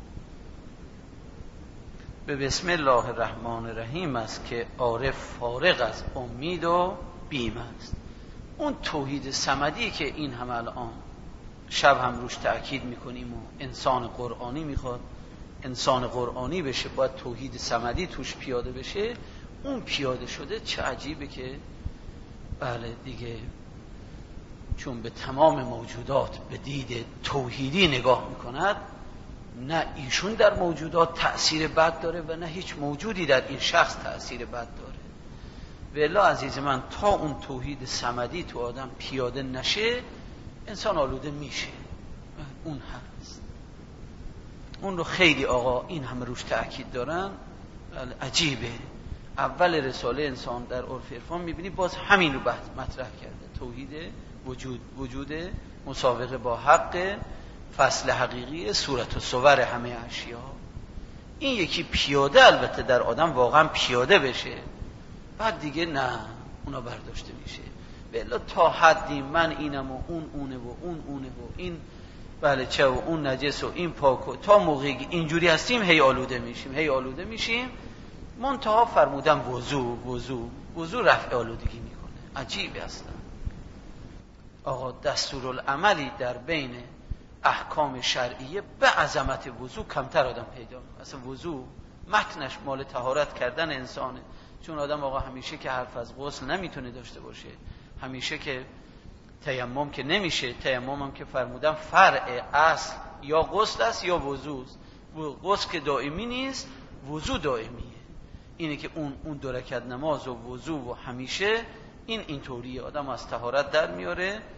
به بسم الله الرحمن الرحیم است که عارف فارغ از امید و بیم است. اون توحید صمدی که این هم الان شب هم روش تأکید میکنیم و انسان قرآنی میخواد انسان قرآنی بشه، باید توحید صمدی توش پیاده بشه. اون پیاده شده. چه عجیبه که بله دیگه چون به تمام موجودات به دید توحیدی نگاه میکند، نه ایشون در موجودات تأثیر بد داره و نه هیچ موجودی در این شخص تأثیر بد داره. والله عزیز من تا اون توحید صمدی تو آدم پیاده نشه انسان آلوده میشه. اون هست، اون رو خیلی آقا این همه روش تأکید دارن. عجیبه. اول رساله انسان در عرف عرفان میبینی باز همین رو مطرح کرده، توحید وجود مسابقه با حق، فصل حقیقی، صورت و صور همه اشیا. این یکی پیاده البته در آدم واقعا پیاده بشه، بعد دیگه نه اونا برداشته میشه. بلا تا حدی من اینم و اون اونه و اون اونه و این بله چه و اون نجس و این پاک و تا موقعی اینجوری هستیم هی آلوده میشیم. منتها فرمودن وضو رفع آلودگی میکنه. عجیبه اصلا آقا. دستورالعملی در بین احکام شرعیه به عظمت وضو کمتر آدم پیدا میکنه. اصلا وضو متنش مال طهارت کردن انسانه. چون آدم آقا همیشه که حرف از غسل نمیتونه داشته باشه، همیشه که تیمم که نمیشه. تیمم هم که فرمودن فرع اصل یا غسل است یا وضوست. غسل که دائمی نیست، وضو دائمیه. اینه که اون دو رکعت نماز و وضو و همیشه اینطوریه. آدم از طهارت در میاره.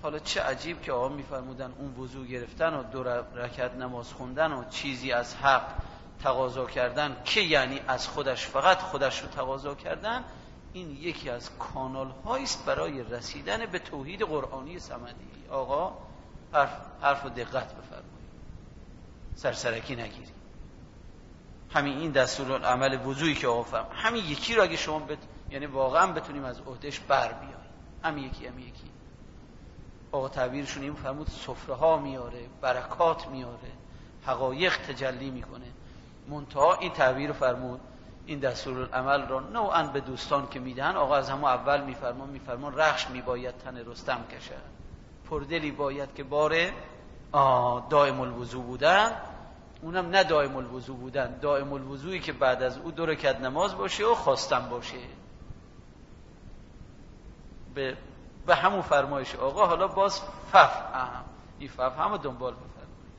حالا چه عجیب که آقا میفرمودن اون وضو گرفتن و 2 رکعت نماز خوندن و چیزی از حق تقاضا کردن که یعنی از خودش، فقط خودش رو تقاضا کردن، این یکی از کانال هایی است برای رسیدن به توحید قرآنی صمدی. آقا حرف رو دقت بفرمایید، سرسرکی نگیری. همین این دستورالعمل وضویی که آقا فرمود، همین یکی رو اگه شما یعنی واقعا بتونیم از عهدهش بر بیاییم، همین یکی آقا تعبیرشون این فرمود سفره ها میاره، برکات میاره، حقایق تجلی میکنه. منتها این تعبیر فرمود، این دستورالعمل را نوعا به دوستان که میدن، آقا از همون اول میفرمان رخش میباید تن رستم کشد، پردلی باید که باره دائم الوضو بودن، اونم نه دائم الوضو بودن، دائم الوضویی که بعد از او 2 رکعت نماز باشه و خواستم باشه. به همون فرمایش آقا حالا باز این همو دنبال بفرمایید.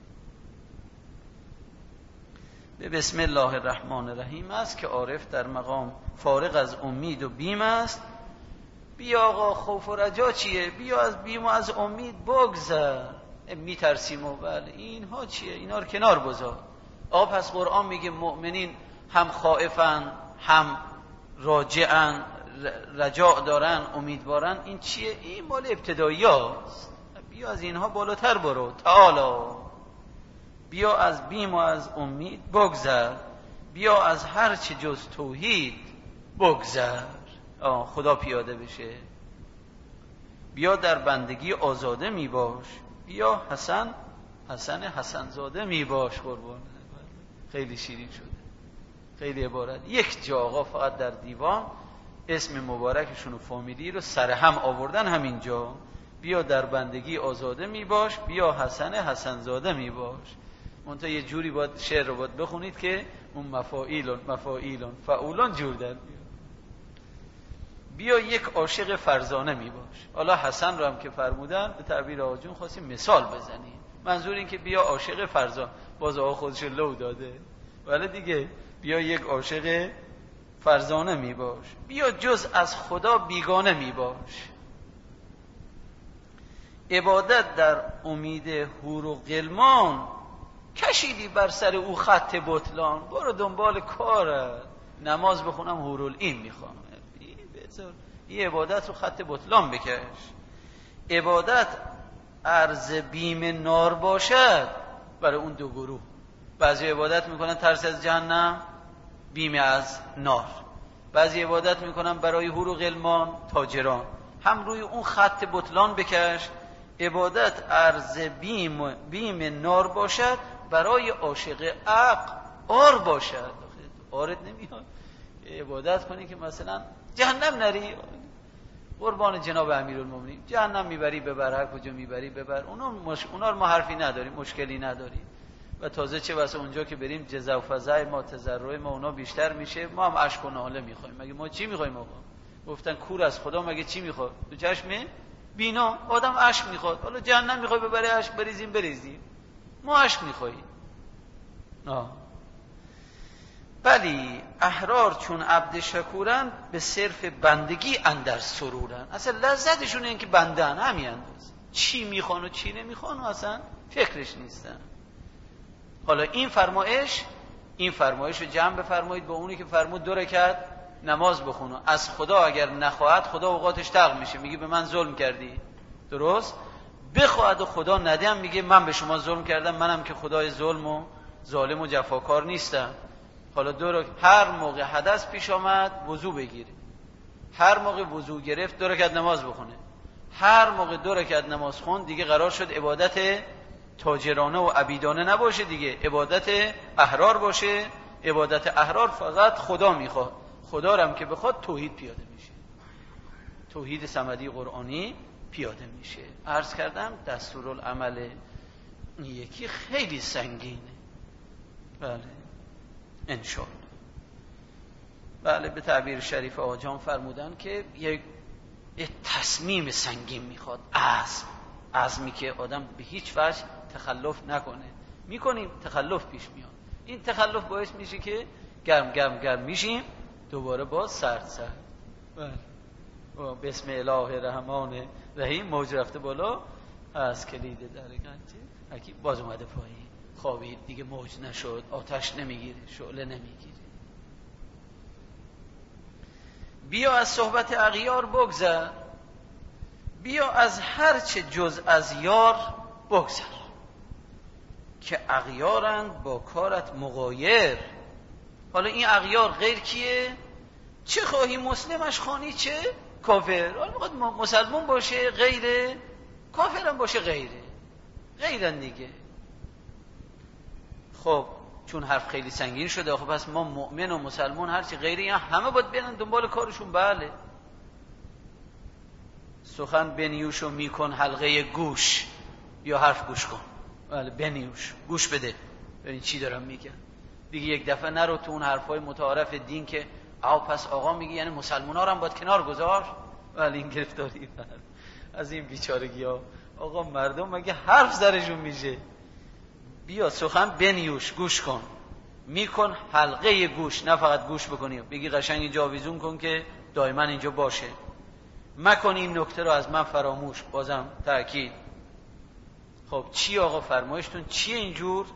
به بسم الله الرحمن الرحیم است که عارف در مقام فارغ از امید و بیم است. بیا آقا خوف و رجا چیه؟ بیا از بیم و از امید بگذر. میترسیم و بله اینها چیه؟ اینا رو کنار بذار. آقا پس قرآن میگه مؤمنین هم خائفن هم راجعن، رجاء دارن، امیدوارن. این چیه؟ این مال ابتدایی هاست. بیا از اینها بالاتر برو. تعالی بیا از بیم و از امید بگذر، بیا از هر چه جز توحید بگذر. خدا پیاده بشه. بیا در بندگی آزاده می باش، بیا حسن زاده می باش. قربان خیلی شیرین شده، خیلی عبارت. یک جا آقا فقط در دیوان اسم مبارکشون و فامیلی رو سر هم آوردن، همینجا بیا در بندگی آزاده می باش، بیا حسن زاده می باش. منتها یه جوری باید شعر رو باید بخونید که اون مفاعیلون فعولان جور در بیا یک عاشق فرزانه می باش. حالا حسن رو هم که فرمودن به تعبیر آقا جون خواستیم مثال بزنیم، منظور این که بیا عاشق فرزانه، باز آقا خودش لو داده، ولی دیگه بیا یک عاشق فرزانه می باش، بیا جز از خدا بیگانه می باش. عبادت در امید حور و غلمان، کشیدی بر سر او خط بطلان. برو دنبال کارت، نماز بخونم حورالعین میخوام، این عبادت رو خط بطلان بکش. عبادت عرض بیم نار باشد برای اون 2 گروه. بعضی عبادت میکنن ترس از جهنم، بیم از نار. بعضی عبادت میکنن برای حور و غلمان، تاجران. هم روی اون خط بطلان بکش. عبادت عرض بیم نار باشد برای عاشق عقل آر باشد. آرد نمیاد عبادت کنی که مثلا جهنم نری، قربان جناب امیرالمومنین، جهنم میبری ببر، هر کجا میبری ببر. اونا رو ما حرفی نداریم، مشکلی نداریم. و تازه چه واسه اونجا که بریم جزا و فضای ما، تضرع ما اونا بیشتر میشه، ما هم اشک و ناله میخوایم. مگه ما چی میخوایم آقا؟ گفتن کور از خدا مگه چی میخواد؟ تو چشم بینا آدم اشک میخواد. حالا جهنم میخوای ببره اشک بریزیم، ما اشک میخوایم. بلی احرار چون عبد شکورن، به صرف بندگی اندر سرورن. اصلا لذتشون این که بندن، همین انداز چی میخوان و چی نمیخوان و اصلا فکرش نیستن. حالا این فرمایش رو جمع بفرمایید با اونی که فرمود 2 رکعت نماز بخونو. از خدا اگر نخواهد، خدا اوقاتش تق میشه، میگه به من ظلم کردی. درست؟ بخواهد و خدا ندم، میگه من به شما ظلم کردم، منم که خدای ظالم و جفاکار نیستم. حالا هر موقع حدث پیش آمد وضو بگیره، هر موقع وضو گرفت 2 رکعت نماز بخونه. هر موقع 2 رکعت نماز خوند دیگه قرار شد عبادت تاجرانه و عبیدانه نباشه دیگه، عبادت احرار باشه. عبادت احرار فقط خدا میخواد، خدا هم که بخواد توحید پیاده میشه، توحید صمدی قرآنی پیاده میشه. عرض کردم دستورالعمل یکی خیلی سنگینه. بله انشاءالله. بله به تعبیر شریف آجام فرمودن که یک تصمیم سنگین میخواد، عزمی که آدم به هیچ وجه تخلف نکنه. میکنیم تخلف پیش میاد، این تخلف باعث میشه که گرم میشیم، دوباره باز سرد. بله بسم الله الرحمن رحیم موج رفته بالا، از کلید در گنجه باز اومده پایین، خوابید دیگه، موج نشد، آتش نمیگیره، شعله نمیگیره. بیا از صحبت اغیار بگذر، بیا از هر چه جز از یار بگذر، که اغیارند با کارت مغایر. حالا این اغیار غیر کیه؟ چه خواهی مسلمش خوانی چه کافر. حالا میخواد مسلمان باشه غیره، کافرم باشه غیرن دیگه. خب چون حرف خیلی سنگین شده، خب پس ما مؤمن و مسلمان هرچی غیره همه باید برن دنبال کارشون. بله سخن بنیوش و میکن حلقه گوش، یا حرف گوش کن. بله بنیوش، گوش بده ببین چی دارم میگم دیگه. یک دفعه نرو تو اون حرفای متعارف دین که پس آقا میگه یعنی مسلمان ها رو هم باید کنار گذار. ولی این گرفتاری از این بیچارگی ها. آقا مردم مگه حرف سرشون میشه؟ بیا سخن بنیوش، گوش کن، میکن حلقه گوش، نه فقط گوش بکنی بگی قشنگ اینجا آویزون کن که دائما اینجا باشه. مکن این نکته رو از من فراموش. بازم تأکید. خب چی آقا فرمایشتون چیه اینجور؟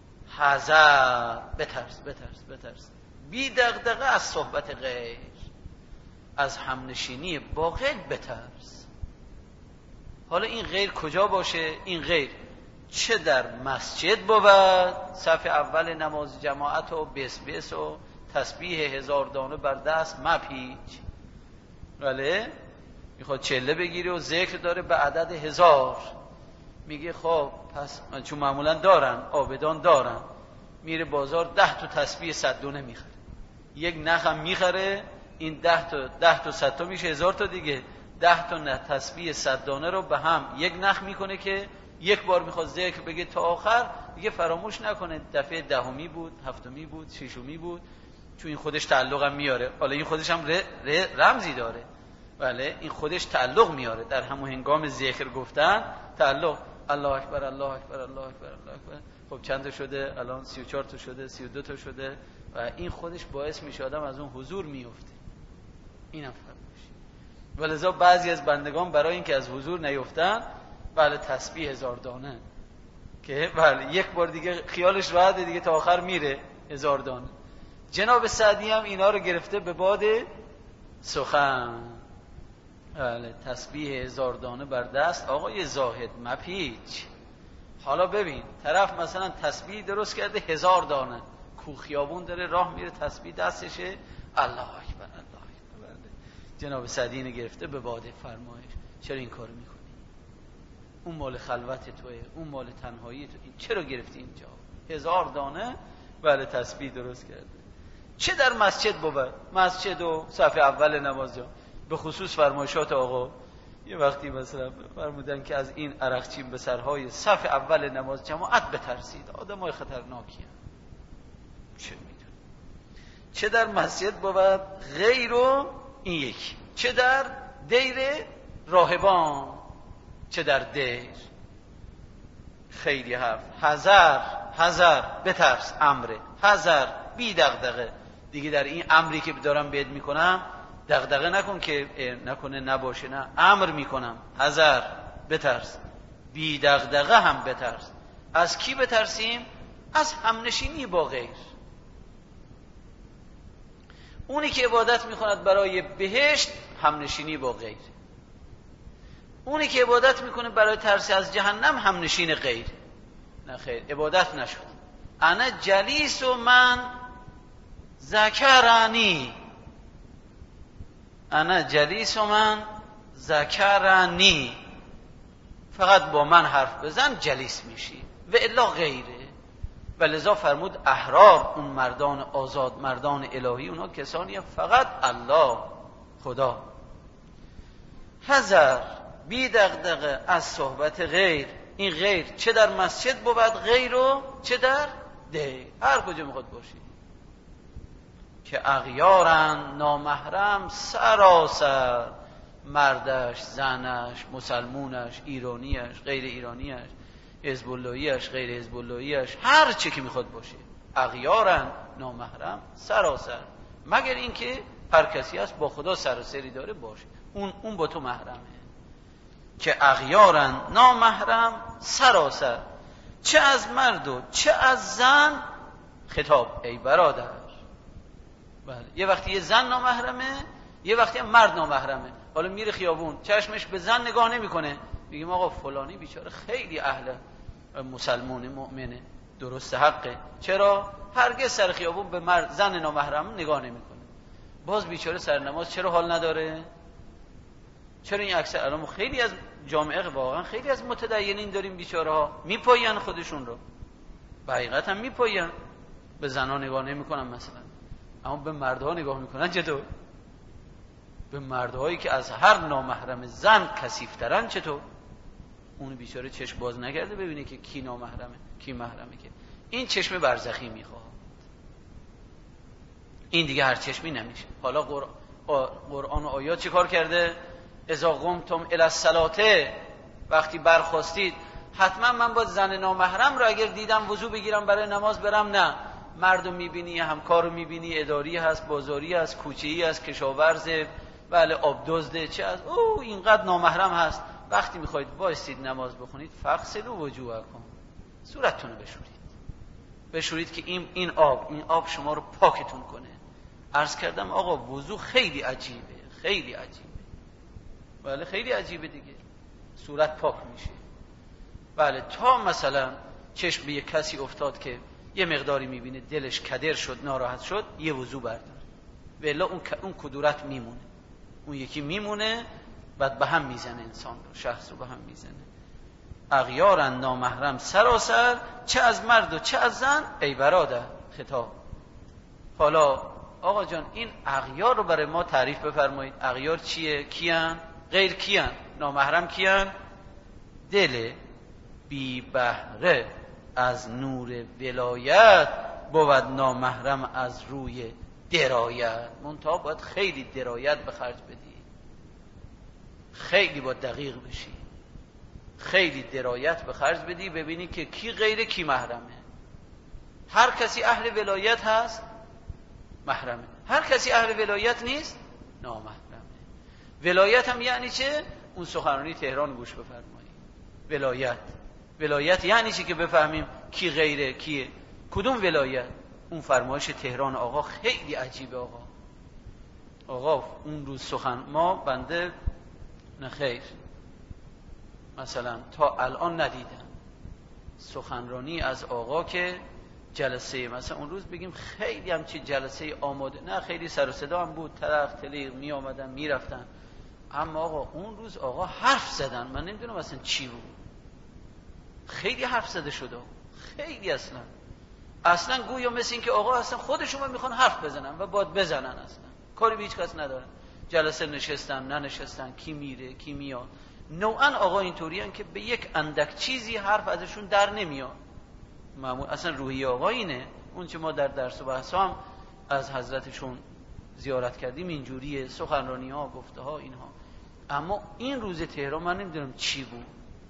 حذر، بترس بی دغدغه از صحبت غیر، از همنشینی با غیر بترس. حالا این غیر کجا باشه؟ این غیر چه در مسجد بود، صف اول نماز جماعت و بس و تسبیح 1000 دانه بر دست مپیچ. بله میخواد چله بگیره و ذکر داره به عدد 1000. میگه خب پس چون معمولا دارن عابدان دارن، میره بازار 10 تا تسبیح 100 دانه میخره، یک نخ هم میخره، این 10 تا 100 تا میشه 1000 تا دیگه. 10 تا تسبیح 100 دانه رو به هم یک نخ میکنه که یک بار میخواد ذکر بگه تا آخر، دیگه فراموش نکنه دفعه 10می بود، 7می بود، 6می بود، چون این خودش تعلق هم میاره. حالا این خودش هم رمزی داره. بله این خودش تعلق میاره در همون هنگام ذکر گفتن تعلق. الله اکبر الله اکبر الله اکبر الله اکبر. خب چند تا شده الان؟ 34 تا شده، 32 تا شده، و این خودش باعث میشه آدم از اون حضور میفته. اینم فرمایش. ولذا بعضی از بندگان برای اینکه از حضور نیفتن، بله تسبیح 1000 دانه که بله یک بار دیگه خیالش راحته دیگه تا آخر میره 1000 دانه. جناب سعدی هم اینا رو گرفته به باد سخن. بله تسبیح 1000 دانه بر دست. آقای زاهد مپیچ. حالا ببین طرف مثلا تسبیح درست کرده 1000 دانه، کوخیابون داره راه میره تسبیح دستشه، الله اکبر الله اکبر. بله جناب سعدی اینو گرفته به باد فرمایش. چرا این کارو میکنی؟ اون مال خلوت توئه، اون مال تنهایی تو، این چرا گرفتی اینجا 1000 دانه؟ بله تسبیح درست کرده. چه در مسجد بود، مسجد و صف اول نماز جا. به خصوص فرمایشات آقا یه وقتی مثلا فرمودن که از این عرقچین به سرهای صف اول نماز جماعت بترسید، آدمای خطرناکی هم. چه میدونی چه در مسجد بود غیر و این یکی، چه در دیر راهبان، چه در دیر. خیلی حرف. حذر بترس، امره. حذر بی دغدغه. دیگه در این امری که دارم بهت میکنم دغدغه نکن که نکنه نباشه، نه امر میکنم. حذر بترس، بی دغدغه هم بترس. از کی بترسیم؟ از همنشینی با غیر. اونی که عبادت میکند برای بهشت همنشینی با غیر، اونی که عبادت میکنه برای ترس از جهنم همنشین غیر. نه خیر، عبادت نشد. انا جلیس و من ذکرانی، انا جلیس و من ذکرانی، فقط با من حرف بزن جلیس میشی و الا غیره. ولذا فرمود احرار، اون مردان آزاد، مردان الهی، اونا کسانی فقط الله خدا. حذر بی دغدغه از صحبت غیر. این غیر چه در مسجد بود غیر و چه در ده، هر کجا میخواد باشی، که اغیارن نامحرم سراسر، مردش، زنش، مسلمونش، ایرانیش، غیر ایرانیش، حزب اللهیش، غیر حزب اللهیش، هر چی که میخواد باشه، اغیارن نامحرم سراسر، مگر اینکه هر کسی هست با خدا سر و سری داره باشه. اون با تو محرمه. که اغیارن نامحرم سراسر، چه از مرد و چه از زن خطاب ای برادر. بله، یه وقتی یه زن نامحرمه، یه وقتی مرد نامحرمه. حالا میره خیابون چشمش به زن نگاه نمیکنه، میگیم آقا فلانی بیچاره خیلی اهل مسلمانه مؤمنه، درست حقه. چرا؟ هرگز سر خیابون به مرد زن نامحرم نگاه نمیکنه. باز بیچاره سر نماز چرا حال نداره؟ چرا این اکثر الان خیلی از جامعه واقعا خیلی از متدینین داریم بیچاره ها میپاین خودشون رو، به حقیقت هم میپاین، به زنها نگاه نمیکنن مثلا، اما به مردها نگاه میکنن. چطور؟ به مردهایی که از هر نامحرم زن کثیف‌ترن چطور؟ اون بیچاره چشم باز نکرده ببینه که کی نامحرمه کی محرمه، که این چشم برزخی میخواد، این دیگه هر چشمی نمیشه. حالا قرآن و آیات چه کار کرده؟ اذا قمتم الی الصلاة، وقتی برخاستید حتما من با زن نامحرم رو اگر دیدم وضو بگیرم برای نماز برم؟ نه، مردم میبینی، همکارو میبینی، اداری هست، بازاری هست، کوچه‌ای هست، کشاورزه، بله آب دزده، چه از او اینقدر نامحرم هست. وقتی میخواید وایسید نماز بخونید فغسلوا وجوهکم، صورتتون رو بشورید که این آب شما رو پاکتون کنه. عرض کردم آقا وضو خیلی عجیبه، خیلی عجیبه، بله خیلی عجیبه دیگه، صورت پاک میشه. بله تا مثلا چشم به یک کسی افتاد که یه مقداری میبینه دلش کدر شد، ناراحت شد، یه وضو بردار، والا اون کدورت میمونه، اون یکی میمونه، بعد به هم میزنه انسان رو، شخص رو به هم میزنه. اغیارن نامحرم سراسر، چه از مرد و چه از زن ای برادر خطاب. حالا آقا جان این اغیار رو برای ما تعریف بفرمایید. اغیار چیه؟ کیان؟ غیر کیان؟ نامحرم کیان؟ دل بی بهره از نور ولایت بود نامحرم از روی درایت. منتها باید خیلی درایت به خرج بدی، خیلی باید دقیق بشی، خیلی درایت به خرج بدی، ببینی که کی غیر کی محرمه. هر کسی اهل ولایت هست محرمه، هر کسی اهل ولایت نیست نامحرمه. ولایت هم یعنی چه؟ اون سخنرانی تهران گوش بفرمایید. ولایت یعنی چی که بفهمیم کی غیره کیه. کدوم ولایت؟ اون فرمایش تهران آقا خیلی عجیبه. آقا اون روز ما بنده نخیر مثلا تا الان ندیدم سخنرانی از آقا که جلسه مثلا اون روز بگیم خیلی هم چه جلسه آماده، نه خیلی سر و صدا هم بود، تلق تلیق می آمدن می رفتن، اما آقا اون روز آقا حرف زدن، من نمیدونم اصلا چی بود، خیلی حرف زده شده، خیلی اصلا گویا مثل این که آقا اصلا خودشون میخوان حرف بزنن و باید بزنن، اصلا کاری به هیچ کس ندارن. جلسه نشستن ننشستن، کی میره کی میاد، نوعا آقا اینطوریان که به یک اندک چیزی حرف ازشون در نمیاد. معمول اصلا روحی آقا اینه. اون چه ما در درس و بحث هم از حضرتشون زیارت کردیم اینجوریه، سخنرانی ها، گفته ها، اینها. اما این روز تهران من نمیدونم چی بود،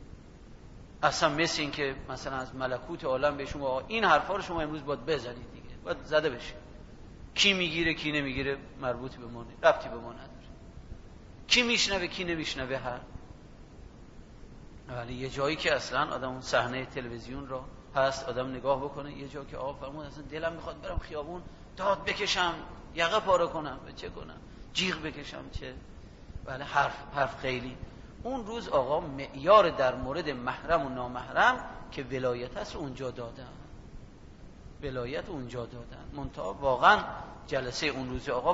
اصلا مثل این که مثلا از ملکوت عالم بهشون آقا این حرفا رو شما امروز باید بزنید دیگه، باید زده بشه. کی میگیره کی نمیگیره مربوطی به ما نیست، ربطی به ما نداره. کی میشنوه کی نمیشنوه ولی یه جایی که اصلا آدم اون صحنه تلویزیون رو هست آدم نگاه بکنه، یه جایی که آقا فرمود اصلا دلم میخواد برم خیابون داد بکشم، یقه پاره کنم، چه کنم، جیغ بکشم، چه بله حرف خیلی. اون روز آقا معیار در مورد محرم و نامحرم که ولایت هست اونجا دادن، ولایت اونجا دادن. منتها واقعا جلسه اون روز آقا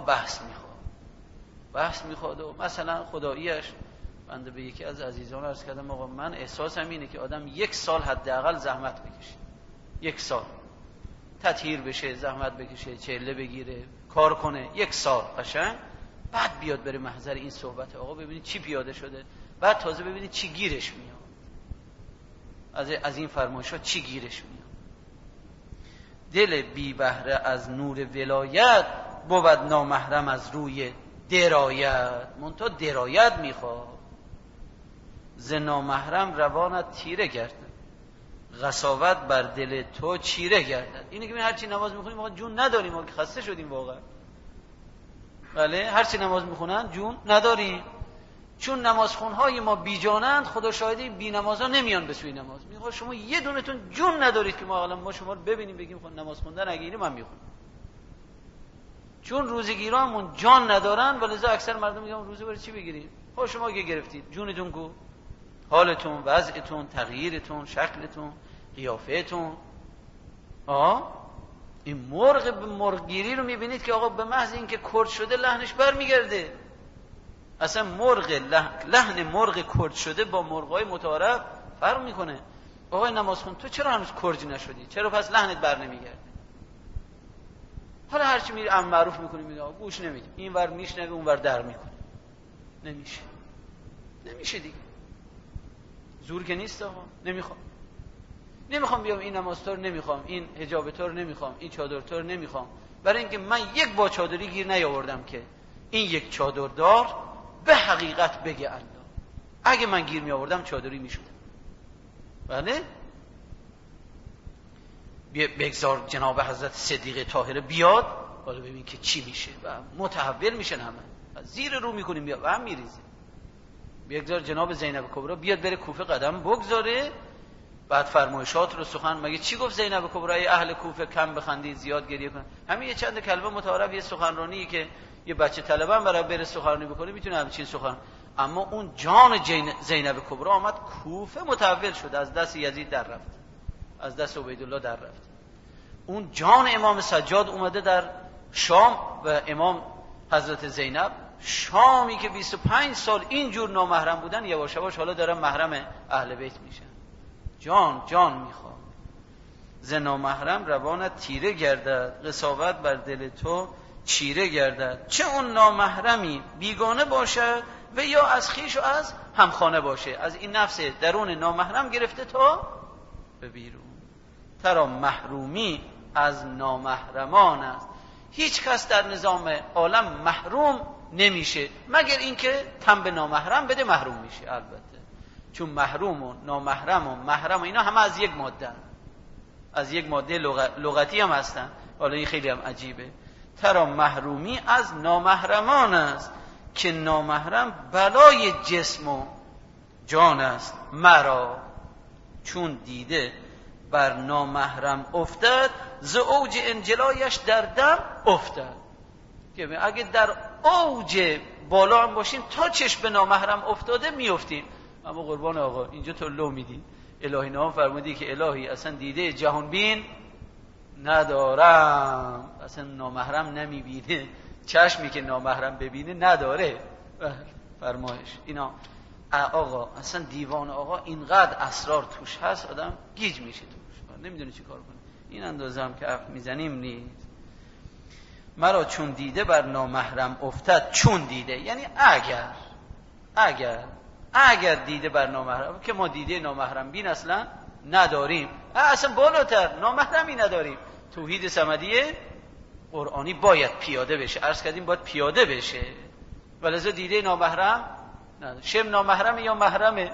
بحث میخواد و مثلا خداییش بنده به یکی از عزیزان عرض کردم آقا من احساسم اینه که آدم 1 سال حداقل زحمت بکشه، 1 سال تطهیر بشه، زحمت بکشه، چله بگیره، کار کنه 1 سال قشنگ، بعد بیاد بره محضر این صحبت آقا، ببینید چی پیاده شده، بعد تازه ببینید چی گیرش میاد، از این فرمایشات چی گیرش میاد. دل بی بهره از نور ولایت بود نامحرم از روی درایت. منتها درایت میخواد. ز نامحرم روانت تیره گردد، قساوت بر دل تو چیره گردد. اینه که هرچی نماز میخونیم ما جون نداریم، ما که خسته شدیم واقعا. بله هرچی نماز میخونن جون نداریم. چون نمازخونهای ما بیجانند، خدا شاهده بی نمازا نمیان به سوی نماز. میگه شما یه دونتون جون ندارید که ما شما رو ببینیم بگیم خود نماز خوندن اگه اینه من میخونم. چون روزگیرامون جان ندارن، ولذا اکثر مردم میگن روزه برای چی بگیرید؟ خب شما که گرفتید جونتون کو، حالتون، وضعتون، تغییرتون، شکلتون، قیافتون. این مرغ به مرغگیری رو میبینید که آقا به محض اینکه کرد شده لحنش برمیگرده. اصلا لحن مرغ کرد شده با مرغای متعارف فرق میکنه. آقای نمازخون تو چرا هنوز کرد نشدی؟ چرا پس لحنت بر نمیگرده؟ حالا هرچی میری امر معروف میکنی میگه گوش نمیدیم، این ور میشنوه اون ور در میکنه. نمیشه دیگه. زور که نیست آقا. نمیخوام بیام این نماز تو رو نمیخوام، این حجاب تو رو نمیخوام، این چادر تو رو نمیخوام، برای اینکه من یک با چادری گیر نیاوردم که این یک چادردار به حقیقت بگه الله. اگه من گیر می آوردم چادری می شدم. بله؟ بگذار جناب حضرت صدیق طاهره بیاد، حالا ببین که چی میشه و متحول میشن همه. زیر رو میکنیم بیاد و هم میریزه. بگذار جناب زینب کبرا بیاد بره کوفه قدم بگذاره، بعد فرمایشات رو سخن. مگه چی گفت زینب کبرا؟ ای اهل کوفه کم بخندید زیاد گریه کنید. همین یه چند کلمه متعارف، یه سخنرانی که یه بچه طلبه هم برای بره سخنرانی بکنه میتونه همچین سخن. اما اون جان زینب کبرا آمد کوفه متحول شد، از دست یزید در رفت، از دست عبیدالله در رفت. اون جان امام سجاد اومده در شام و امام حضرت زینب، شامی که 25 سال اینجور نامحرم بودن یواش یواش حالا دارن محرم اهل بیت میشن. جان میخواد ز نامحرم روانت تیره گردد، قساوت بر دل تو چیره گردد. چه اون نامحرمی بیگانه باشد و یا از خیش و از همخانه باشه، از این نفس درون نامحرم گرفته تا به بیرون. ترا محرومی از نامحرمان است. هیچ کس در نظام عالم محروم نمیشه مگر اینکه تن به نامحرم بده محروم میشه. البته چون محروم و نامحرم و محرم و اینا همه از یک ماده، از یک ماده لغتی هم هستن. حالا این خیلی هم عجیبه. ترا محرومی از نامحرمان است که نامحرم بلای جسم و جان است. مرا چون دیده بر نامحرم افتد، ز اوج انجلایش در دم افتد. که اگه در اوج بالا هم باشیم تا چشم به نامحرم افتاده میافتیم. اما قربان آقا اینجا تو لو میدی. الهی نام فرمودی که الهی اصلا دیده جهان بین ندارم، اصلا نامحرم نمیبینه، چشمی که نامحرم ببینه نداره. فرمایش اینا آقا اصلا دیوان آقا اینقدر اسرار توش هست آدم گیج میشه توش، نمیدونه چی کار کنه. این اندازه هم که حرف میزنیم نیست. مرا چون دیده بر نامحرم افتد. چون دیده یعنی اگر دیده بر نامحرم، که ما دیده نامحرم بین اصلا نداریم، اصلا بالاتر نامحرمی نداریم. توحید صمدیه قرآنی باید پیاده بشه، عرض کردیم باید پیاده بشه، ولذا دیده نامحرم نداره. شم نامحرمه یا محرمه؟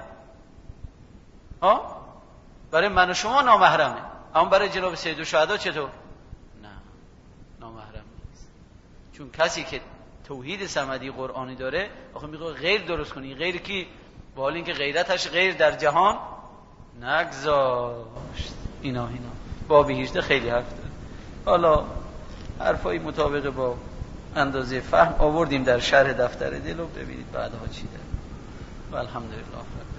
برای من و شما نامحرمه، اما برای جناب سید الشهدا چطور؟ نه، نامحرم نیست. چون کسی که توحید صمدی قرآنی داره آخه میگه غیر درست کنی. غیر کی؟ با حال اینکه غیرتش غیر در جهان نگذاشت. اینا باب 18 خیلی حرف داره. حالا حرفایی مطابق با اندازه فهم آوردیم در شرح دفتر دل و ببینید بعدها چی داره. و الحمدلله.